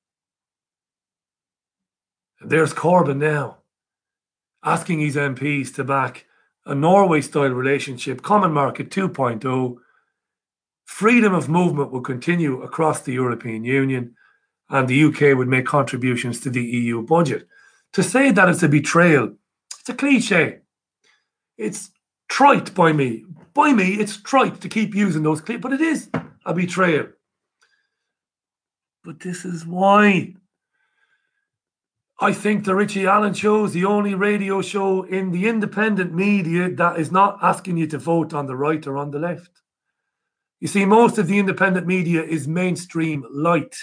And there's Corbyn now, asking his M Ps to back a Norway-style relationship, Common Market two point oh. Freedom of movement will continue across the European Union, and the U K would make contributions to the E U budget. To say that it's a betrayal, it's a cliche. It's trite by me. By me, it's trite to keep using those cliches, but it is a betrayal. But this is why I think the Richie Allen show is the only radio show in the independent media that is not asking you to vote on the right or on the left. You see, most of the independent media is mainstream light.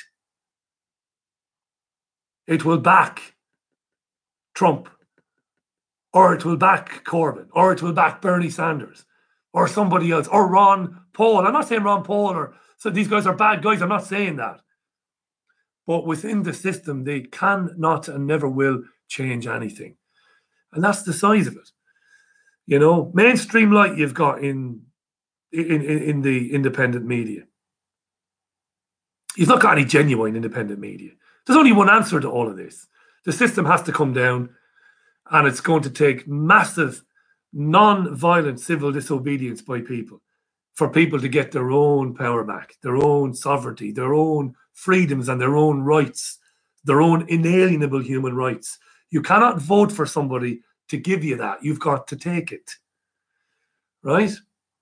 It will back Trump, or it will back Corbyn, or it will back Bernie Sanders, or somebody else, or Ron Paul. I'm not saying Ron Paul or so these guys are bad guys. I'm not saying that. But within the system, they cannot and never will change anything. And that's the size of it. You know, mainstream light you've got in in, in, in the independent media. You've not got any genuine independent media. There's only one answer to all of this. The system has to come down, and it's going to take massive, non-violent civil disobedience by people for people to get their own power back, their own sovereignty, their own freedoms and their own rights, their own inalienable human rights. You cannot vote for somebody to give you that. You've got to take it. Right?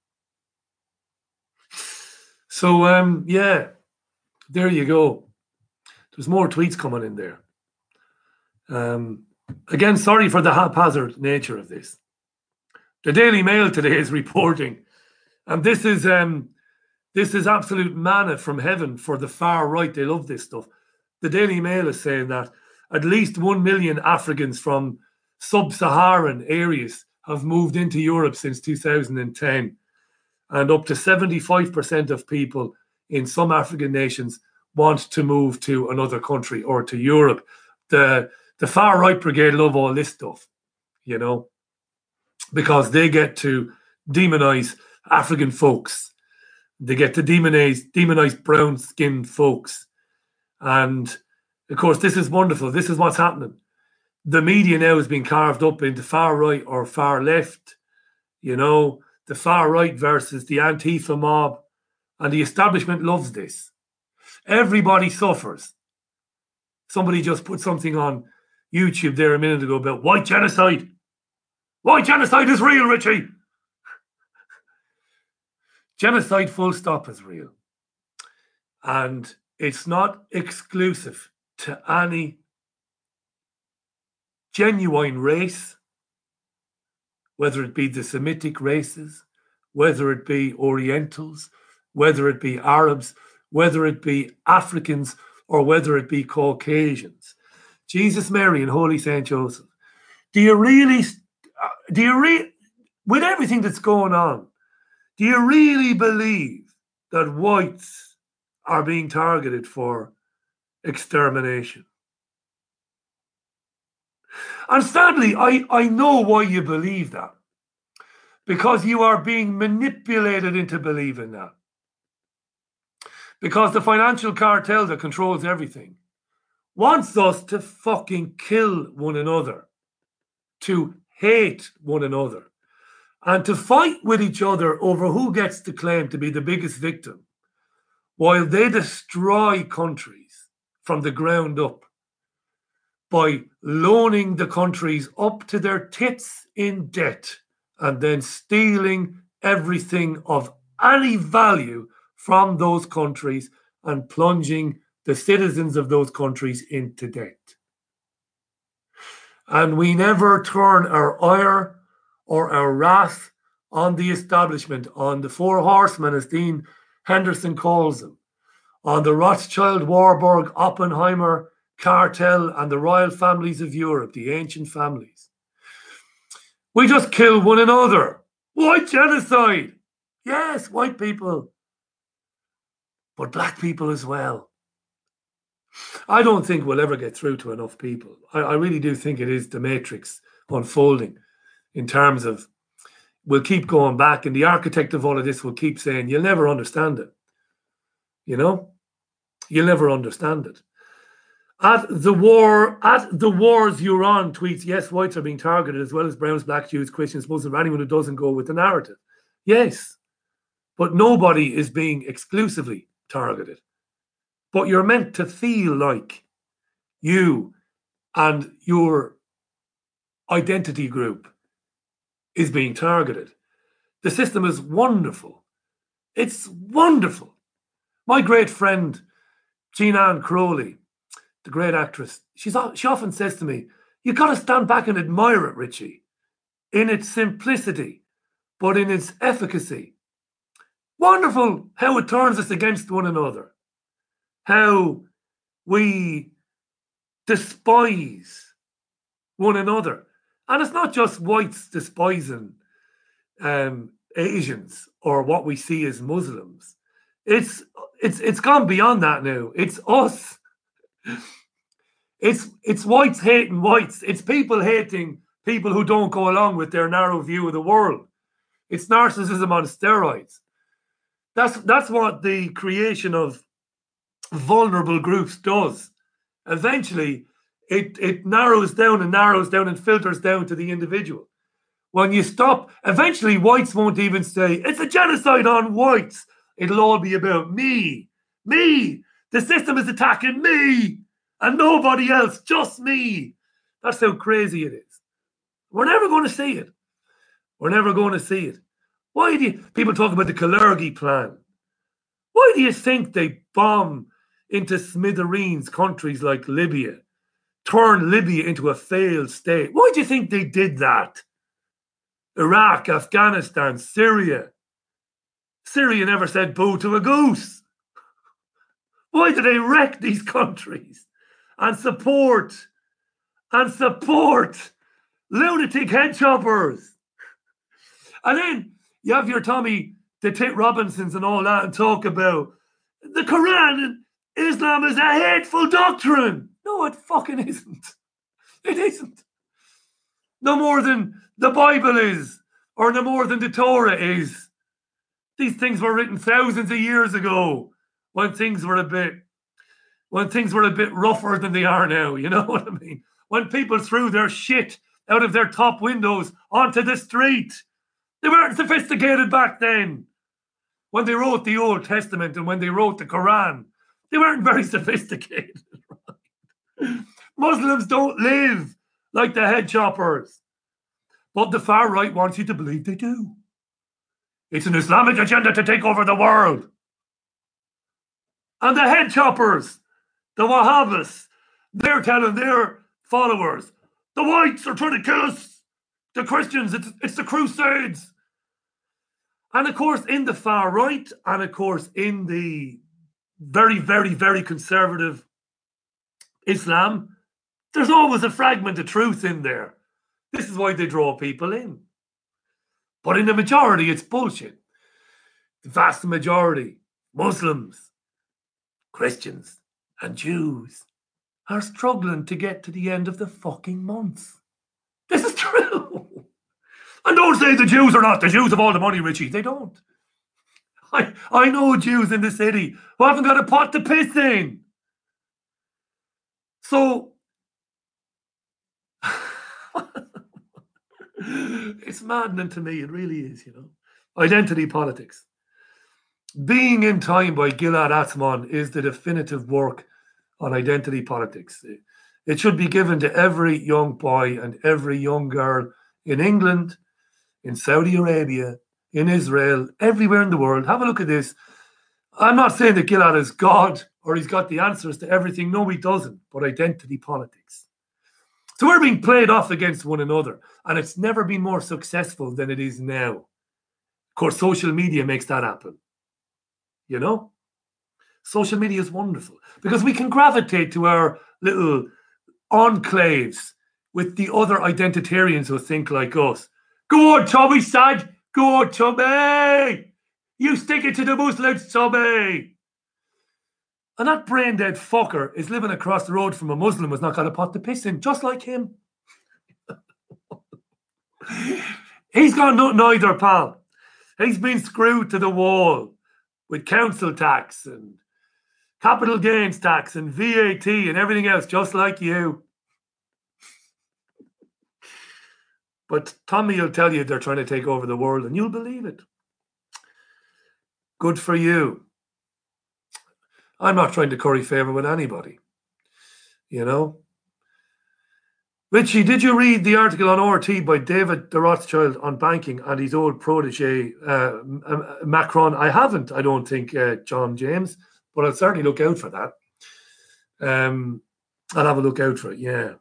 So, um, yeah, there you go. There's more tweets coming in there. Um, again, sorry for the haphazard nature of this. The Daily Mail today is reporting, and this is um, this is absolute manna from heaven for the far right. They love this stuff. The Daily Mail is saying that at least one million Africans from sub-Saharan areas have moved into Europe since two thousand ten, and up to seventy-five percent of people in some African nations want to move to another country or to Europe. The the far right brigade love all this stuff, you know, because they get to demonize African folks. They get to demonize demonize brown-skinned folks. And of course, this is wonderful. This is what's happening. The media now is being carved up into far right or far left, you know, the far right versus the Antifa mob. And the establishment loves this. Everybody suffers. Somebody just put something on YouTube there a minute ago about white genocide. White genocide is real, Richie. Genocide full stop is real. And it's not exclusive to any genuine race, whether it be the Semitic races, whether it be Orientals, whether it be Arabs, whether it be Africans, or whether it be Caucasians. Jesus, Mary, and Holy Saint Joseph. Do you really, do you re, with everything that's going on, do you really believe that whites are being targeted for extermination? And sadly, I, I know why you believe that. Because you are being manipulated into believing that. Because the financial cartel that controls everything wants us to fucking kill one another, to hate one another, and to fight with each other over who gets to claim to be the biggest victim, while they destroy countries from the ground up by loaning the countries up to their tits in debt and then stealing everything of any value from those countries and plunging the citizens of those countries into debt. And we never turn our ire or our wrath on the establishment, on the four horsemen, as Dean Henderson calls them, on the Rothschild, Warburg, Oppenheimer cartel and the royal families of Europe, the ancient families. We just kill one another. White genocide. Yes, white people. But black people as well. I don't think we'll ever get through to enough people. I, I really do think it is the matrix unfolding in terms of we'll keep going back, and the architect of all of this will keep saying, you'll never understand it. You know? You'll never understand it. At the war, at the wars you're on, tweets, yes, whites are being targeted as well as browns, blacks, Jews, Christians, Muslims, anyone who doesn't go with the narrative. Yes, but nobody is being exclusively targeted. But you're meant to feel like you and your identity group is being targeted. The system is wonderful. It's wonderful. My great friend, Jean Ann Crowley, the great actress, she's she often says to me, you got to stand back and admire it, Richie, in its simplicity, but in its efficacy. Wonderful how it turns us against one another, how we despise one another. And it's not just whites despising um, Asians or what we see as Muslims. It's it's it's gone beyond that now. It's us. It's it's whites hating whites. It's people hating people who don't go along with their narrow view of the world. It's narcissism on steroids. That's that's what the creation of vulnerable groups does. Eventually, it, it narrows down and narrows down and filters down to the individual. When you stop, eventually whites won't even say, it's a genocide on whites. It'll all be about me. Me. The system is attacking me and nobody else, just me. That's how crazy it is. We're never going to see it. We're never going to see it. Why do you, people talk about the Kalergi plan? Why do you think they bomb into smithereens countries like Libya, turn Libya into a failed state? Why do you think they did that? Iraq, Afghanistan, Syria. Syria never said boo to a goose. Why do they wreck these countries and support and support lunatic head choppers? And then you have your Tommy the Tit Robinsons and all that and talk about the Quran and Islam is a hateful doctrine. No, it fucking isn't. It isn't. No more than the Bible is, or no more than the Torah is. These things were written thousands of years ago when things were a bit when things were a bit rougher than they are now, you know what I mean? When people threw their shit out of their top windows onto the street. They weren't sophisticated back then. When they wrote the Old Testament and when they wrote the Quran, they weren't very sophisticated. Muslims don't live like the head choppers. But the far right wants you to believe they do. It's an Islamic agenda to take over the world. And the head choppers, the Wahhabis, they're telling their followers, the whites are trying to kill us. The Christians, it's, it's the Crusades. And of course, in the far right, and of course, in the very, very, very conservative Islam, there's always a fragment of truth in there. This is why they draw people in. But in the majority, it's bullshit. The vast majority, Muslims, Christians, and Jews are struggling to get to the end of the fucking month. This is true. And don't say the Jews are not. The Jews have all the money, Richie. They don't. I, I know Jews in the city who haven't got a pot to piss in. So, it's maddening to me. It really is, you know. Identity politics. Being in Time by Gilad Atzmon is the definitive work on identity politics. It should be given to every young boy and every young girl in England, in Saudi Arabia, in Israel, everywhere in the world. Have a look at this. I'm not saying that Gilad is God or he's got the answers to everything. No, he doesn't. But identity politics. So we're being played off against one another. And it's never been more successful than it is now. Of course, social media makes that happen. You know? Social media is wonderful because we can gravitate to our little enclaves with the other identitarians who think like us. Go on, Tommy, sad. Go on, Tommy. You stick it to the Muslims, Tommy. And that brain-dead fucker is living across the road from a Muslim who's not got a pot to piss in, just like him. He's got nothing either, pal. He's been screwed to the wall with council tax and capital gains tax and V A T and everything else, just like you. But Tommy will tell you they're trying to take over the world and you'll believe it. Good for you. I'm not trying to curry favor with anybody. You know? Richie, did you read the article on R T by David de Rothschild on banking and his old protege, uh, Macron? I haven't, I don't think, uh, John James, but I'll certainly look out for that. Um, I'll have a look out for it, yeah.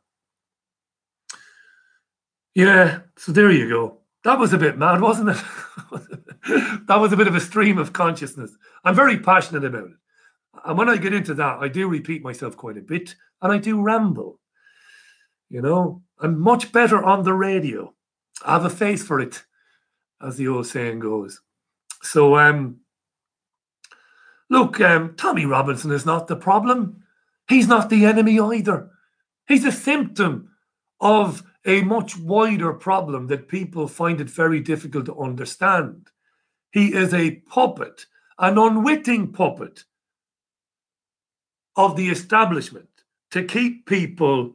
Yeah, so there you go. That was a bit mad, wasn't it? That was a bit of a stream of consciousness. I'm very passionate about it. And when I get into that, I do repeat myself quite a bit and I do ramble. You know, I'm much better on the radio. I have a face for it, as the old saying goes. So, um, look, um, Tommy Robinson is not the problem. He's not the enemy either. He's a symptom of a much wider problem that people find it very difficult to understand. He is a puppet, an unwitting puppet of the establishment to keep people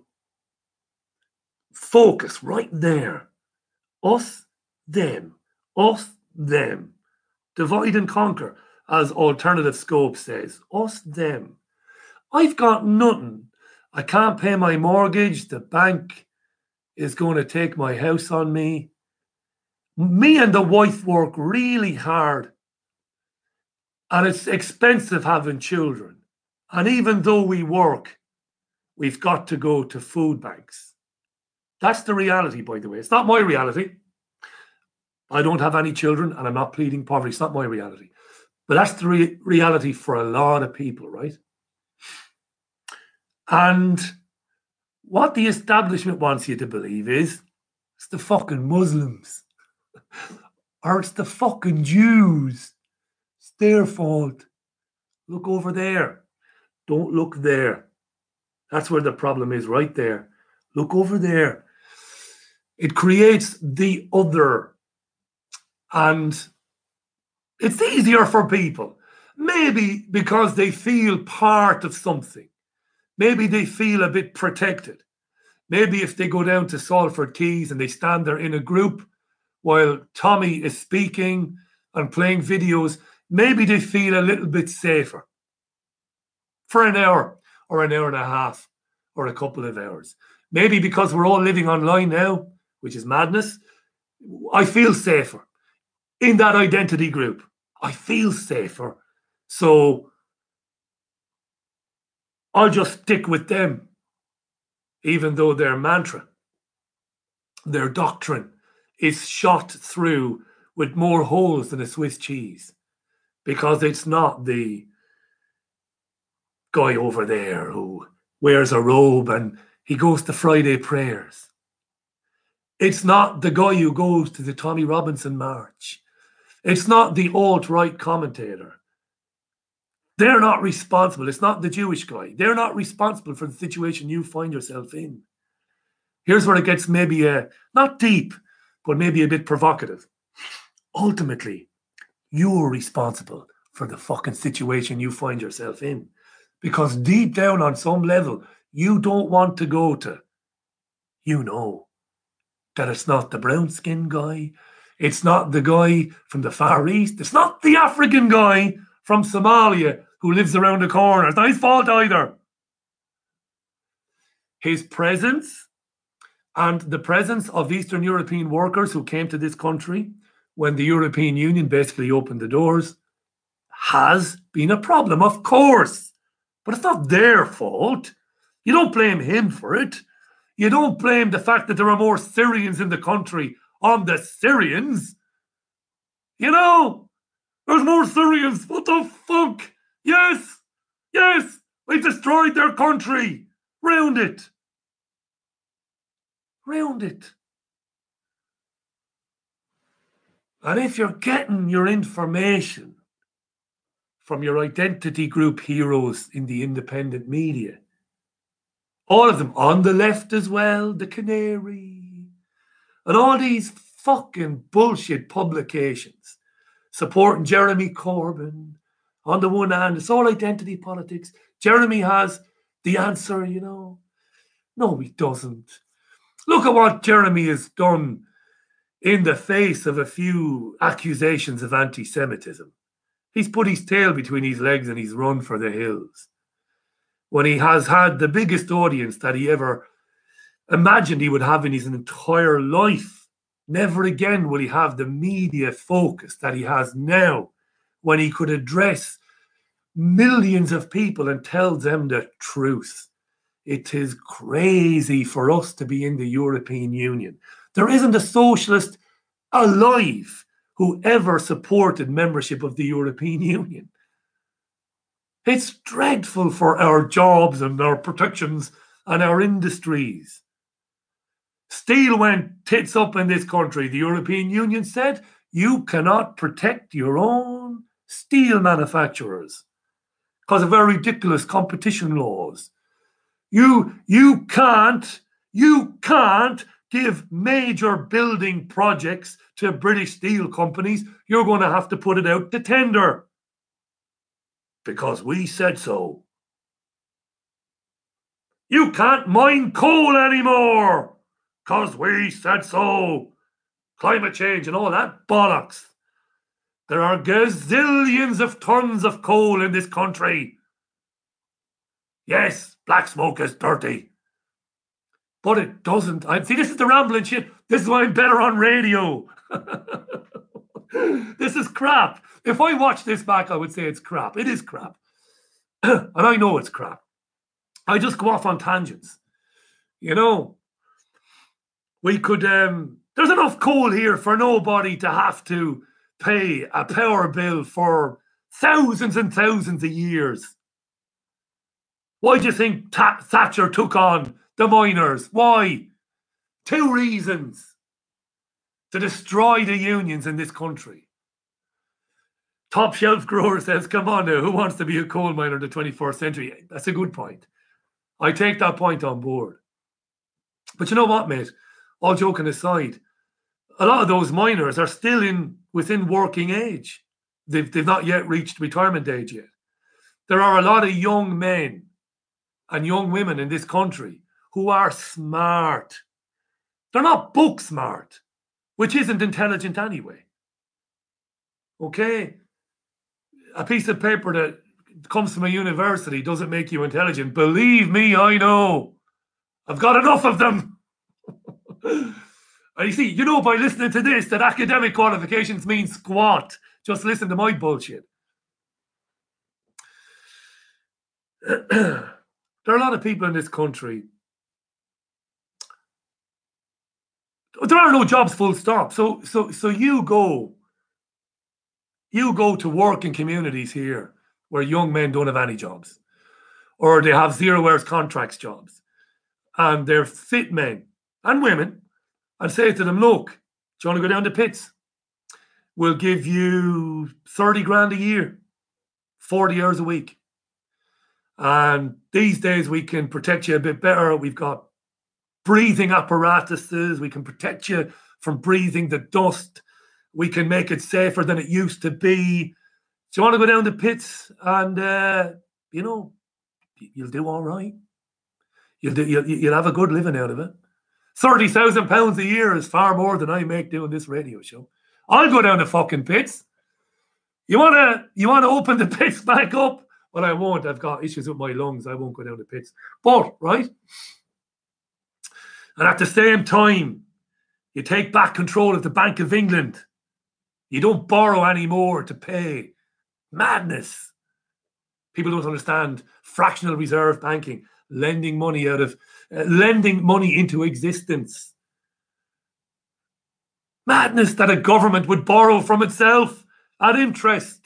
focused right there. Us, them, us, them. Divide and conquer, as Alternative Scope says. Us, them. I've got nothing. I can't pay my mortgage. The bank is going to take my house on me. Me and the wife work really hard. And it's expensive having children. And even though we work, we've got to go to food banks. That's the reality, by the way. It's not my reality. I don't have any children and I'm not pleading poverty. It's not my reality. But that's the re- reality for a lot of people, right? And what the establishment wants you to believe is it's the fucking Muslims or it's the fucking Jews. It's their fault. Look over there. Don't look there. That's where the problem is, right there. Look over there. It creates the other. And it's easier for people. Maybe because they feel part of something. Maybe they feel a bit protected. Maybe if they go down to Salford Quays and they stand there in a group while Tommy is speaking and playing videos, maybe they feel a little bit safer for an hour or an hour and a half or a couple of hours. Maybe because we're all living online now, which is madness, I feel safer in that identity group. I feel safer. So I'll just stick with them, even though their mantra, their doctrine is shot through with more holes than a Swiss cheese, because it's not the guy over there who wears a robe and he goes to Friday prayers. It's not the guy who goes to the Tommy Robinson March. It's not the alt-right commentator. They're not responsible. It's not the Jewish guy. They're not responsible for the situation you find yourself in. Here's where it gets maybe a, not deep, but maybe a bit provocative. Ultimately, you're responsible for the fucking situation you find yourself in. Because deep down on some level, you don't want to go to, you know, that it's not the brown skin guy. It's not the guy from the Far East. It's not the African guy from Somalia who lives around the corner. It's not his fault either. His presence and the presence of Eastern European workers who came to this country when the European Union basically opened the doors has been a problem, of course. But it's not their fault. You don't blame him for it. You don't blame the fact that there are more Syrians in the country on the Syrians. You know, there's more Syrians. What the fuck? Yes, yes, we've destroyed their country. Round it. Round it. And if you're getting your information from your identity group heroes in the independent media, all of them on the left as well, the Canary, and all these fucking bullshit publications supporting Jeremy Corbyn. On the one hand, it's all identity politics. Jeremy has the answer, you know. No, he doesn't. Look at what Jeremy has done in the face of a few accusations of anti-Semitism. He's put his tail between his legs and he's run for the hills. When he has had the biggest audience that he ever imagined he would have in his entire life. Never again will he have the media focus that he has now, when he could address millions of people and tell them the truth. It is crazy for us to be in the European Union. There isn't a socialist alive who ever supported membership of the European Union. It's dreadful for our jobs and our protections and our industries. Steel went tits up in this country. The European Union said you cannot protect your own steel manufacturers because of our ridiculous competition laws. You, you can't, you can't give major building projects to British steel companies. You're going to have to put it out to tender because we said so. You can't mine coal anymore because we said so. Climate change and all that bollocks. There are gazillions of tons of coal in this country. Yes, black smoke is dirty. But it doesn't. I see, this is the rambling shit. This is why I'm better on radio. This is crap. If I watch this back, I would say it's crap. It is crap. And I know it's crap. I just go off on tangents. You know, we could, um, there's enough coal here for nobody to have to pay a power bill for thousands and thousands of years. Why do you think Ta- Thatcher took on the miners? Why? Two reasons. To destroy the unions in this country. Top Shelf Grower says, come on now, who wants to be a coal miner in the twenty-first century? That's a good point. I take that point on board. But you know what, mate? All joking aside, a lot of those miners are still in within working age. They've, they've not yet reached retirement age yet. There are a lot of young men and young women in this country who are smart. They're not book smart, which isn't intelligent anyway. Okay? A piece of paper that comes from a university doesn't make you intelligent. Believe me, I know. I've got enough of them. And you see, you know by listening to this that academic qualifications mean squat. Just listen to my bullshit. There are a lot of people in this country. There are no jobs, full stop. So, so, so you go, you go to work in communities here where young men don't have any jobs, or they have zero hours contracts jobs, and they're fit men and women, and say to them, look, do you want to go down to pits? We'll give you thirty grand a year, forty hours a week. And these days we can protect you a bit better. We've got breathing apparatuses. We can protect you from breathing the dust. We can make it safer than it used to be. Do you want to go down the pits? And, uh, you know, you'll do all right. You'll, do, you'll, you'll have a good living out of it. thirty thousand pounds a year is far more than I make doing this radio show. I'll go down the fucking pits. You want to you want to open the pits back up? Well, I won't. I've got issues with my lungs. I won't go down the pits. But, right? And at the same time, you take back control of the Bank of England. You don't borrow anymore to pay. Madness. People don't understand fractional reserve banking, lending money out of, uh, lending money into existence. Madness that a government would borrow from itself at interest.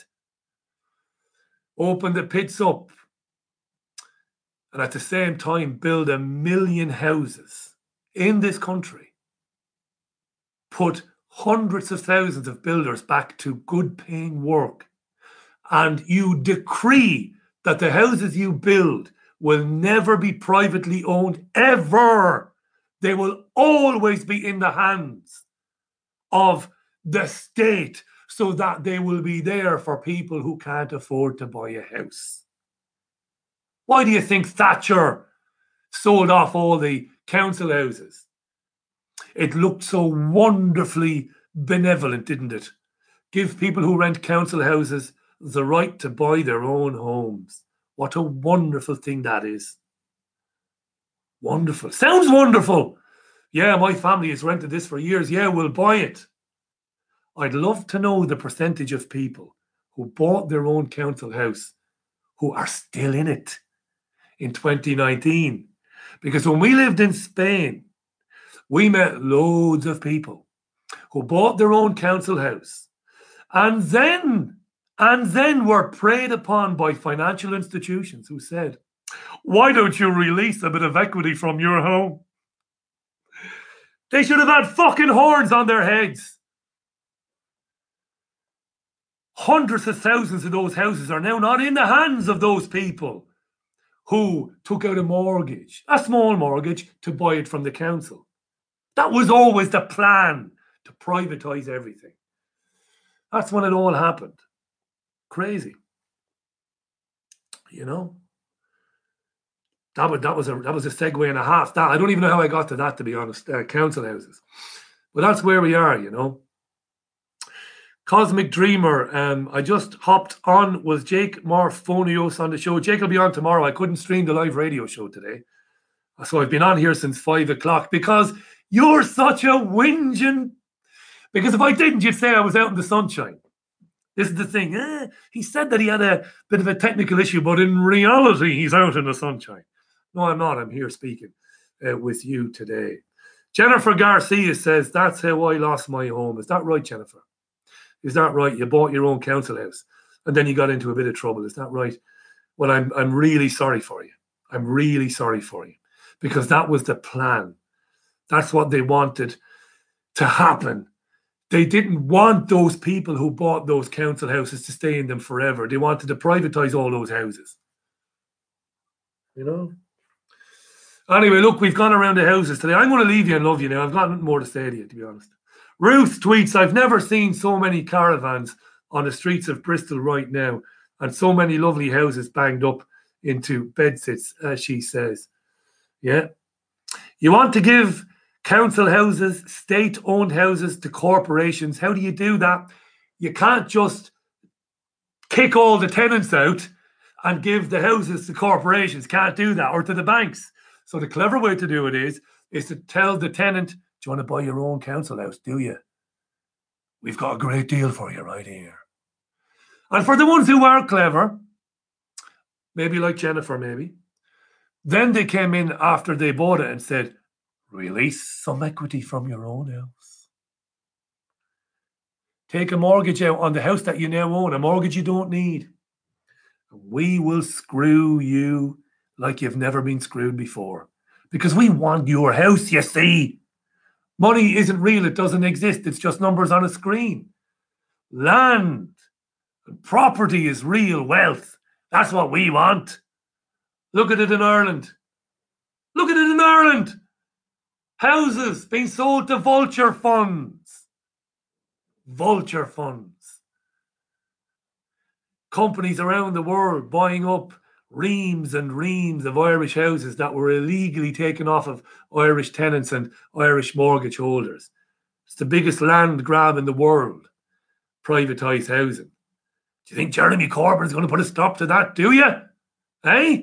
Open the pits up. And at the same time, build a million houses in this country. Put hundreds of thousands of builders back to good paying work. And you decree that the houses you build will never be privately owned, ever. They will always be in the hands of the state, so that they will be there for people who can't afford to buy a house. Why do you think Thatcher sold off all the council houses? It looked so wonderfully benevolent, didn't it? Give people who rent council houses the right to buy their own homes. What a wonderful thing that is. Wonderful. Sounds wonderful. Yeah, my family has rented this for years. Yeah, we'll buy it. I'd love to know the percentage of people who bought their own council house who are still in it in twenty nineteen. Because when we lived in Spain, we met loads of people who bought their own council house and then, and then were preyed upon by financial institutions who said, why don't you release a bit of equity from your home? They should have had fucking horns on their heads. Hundreds of thousands of those houses are now not in the hands of those people who took out a mortgage, a small mortgage, to buy it from the council. That was always the plan, to privatise everything. That's when it all happened. Crazy. You know? That was, that was a that was a segue and a half. That I don't even know how I got to that, to be honest. Uh, council houses. But that's where we are, you know. Cosmic Dreamer, um, I just hopped on with Jake Morphonios on the show. Jake will be on tomorrow. I couldn't stream the live radio show today. So I've been on here since five o'clock because you're such a whinging. Because if I didn't, you'd say I was out in the sunshine. This is the thing. Eh, he said that he had a bit of a technical issue, but in reality, he's out in the sunshine. No, I'm not. I'm here speaking uh, with you today. Jennifer Garcia says, that's how I lost my home. Is that right, Jennifer? Is that right? You bought your own council house and then you got into a bit of trouble. Is that right? Well, I'm I'm really sorry for you. I'm really sorry for you because that was the plan. That's what they wanted to happen. They didn't want those people who bought those council houses to stay in them forever. They wanted to privatize all those houses. You know? Anyway, look, we've gone around the houses today. I'm going to leave you and love you now. I've got nothing more to say to you, to be honest. Ruth tweets, I've never seen so many caravans on the streets of Bristol right now and so many lovely houses banged up into bedsits, as she says. Yeah. You want to give council houses, state-owned houses to corporations. How do you do that? You can't just kick all the tenants out and give the houses to corporations. Can't do that, or to the banks. So the clever way to do it is, is to tell the tenant, do you want to buy your own council house, do you? We've got a great deal for you right here. And for the ones who are clever, maybe like Jennifer, maybe, then they came in after they bought it and said, release some equity from your own house. Take a mortgage out on the house that you now own, a mortgage you don't need. We will screw you like you've never been screwed before. Because we want your house, you see. Money isn't real. It doesn't exist. It's just numbers on a screen. Land and property is real wealth. That's what we want. Look at it in Ireland. Look at it in Ireland. Houses being sold to vulture funds. Vulture funds. Companies around the world buying up reams and reams of Irish houses that were illegally taken off of Irish tenants and Irish mortgage holders. It's the biggest land grab in the world, privatised housing. Do you think Jeremy Corbyn is going to put a stop to that, do you? Eh?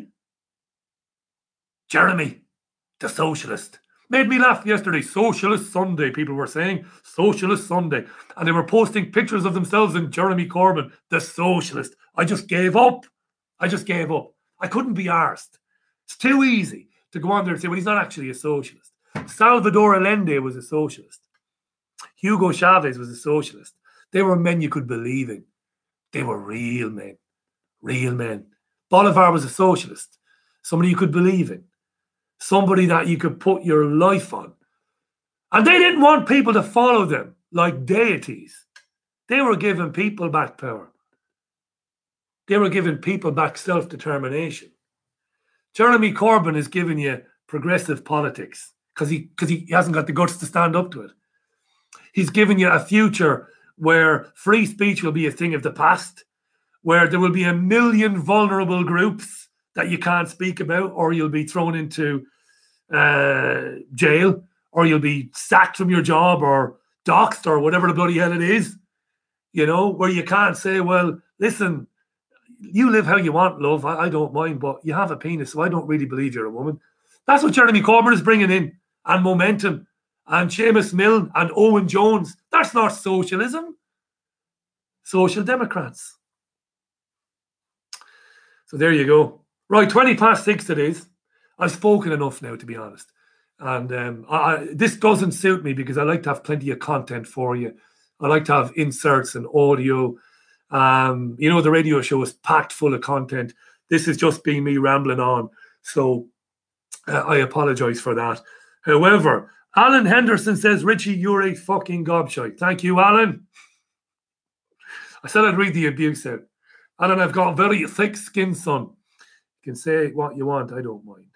Jeremy, the socialist. Made me laugh yesterday. Socialist Sunday, people were saying. Socialist Sunday. And they were posting pictures of themselves and Jeremy Corbyn, the socialist. I just gave up. I just gave up. I couldn't be arsed. It's too easy to go on there and say, well, he's not actually a socialist. Salvador Allende was a socialist. Hugo Chavez was a socialist. They were men you could believe in. They were real men. Real men. Bolivar was a socialist. Somebody you could believe in. Somebody that you could put your life on. And they didn't want people to follow them like deities. They were giving people back power. They were giving people back self-determination. Jeremy Corbyn is giving you progressive politics because he, because he hasn't got the guts to stand up to it. He's giving you a future where free speech will be a thing of the past, where there will be a million vulnerable groups that you can't speak about, or you'll be thrown into uh, jail, or you'll be sacked from your job, or doxed, or whatever the bloody hell it is, you know, where you can't say, well, listen, you live how you want, love. I, I don't mind, but you have a penis, so I don't really believe you're a woman. That's what Jeremy Corbyn is bringing in, and momentum, and Seamus Milne, and Owen Jones. That's not socialism. Social Democrats. So there you go. Right, twenty past six it is. I've spoken enough now, to be honest. And um, I, I, this doesn't suit me because I like to have plenty of content for you. I like to have inserts and audio. Um, you know, the radio show is packed full of content. This is just being me rambling on. So uh, I apologize for that. However, Alan Henderson says, Richie, you're a fucking gobshite. Thank you, Alan. I said I'd read the abuse out. Alan, I've got very thick skin, son. You can say what you want. I don't mind.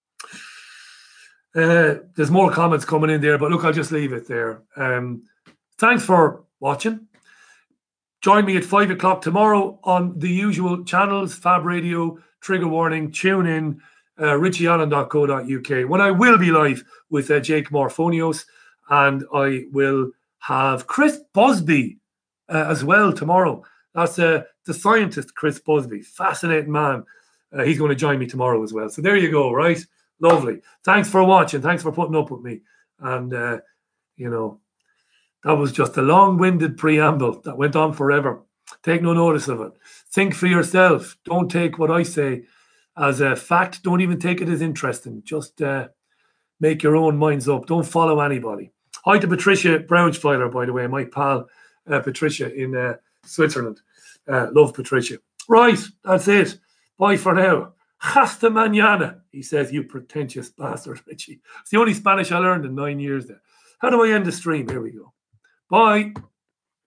Uh, there's more comments coming in there, but look, I'll just leave it there. Um, thanks for watching. Join me at five o'clock tomorrow on the usual channels, Fab Radio, Trigger Warning, Tune In, uh, richie allen dot co dot U K, when I will be live with uh, Jake Morphonios, and I will have Chris Busby uh, as well tomorrow. That's uh, the scientist, Chris Busby. Fascinating man. Uh, he's going to join me tomorrow as well. So there you go, right? Lovely. Thanks for watching. Thanks for putting up with me. And, uh, you know, that was just a long-winded preamble that went on forever. Take no notice of it. Think for yourself. Don't take what I say as a fact. Don't even take it as interesting. Just uh, make your own minds up. Don't follow anybody. Hi to Patricia Braunschweiler, by the way, my pal uh, Patricia in uh, Switzerland. Uh, love Patricia. Right, that's it. Bye for now. Hasta mañana, he says, you pretentious bastard, Richie. It's the only Spanish I learned in nine years there. How do I end the stream? Here we go. Bye.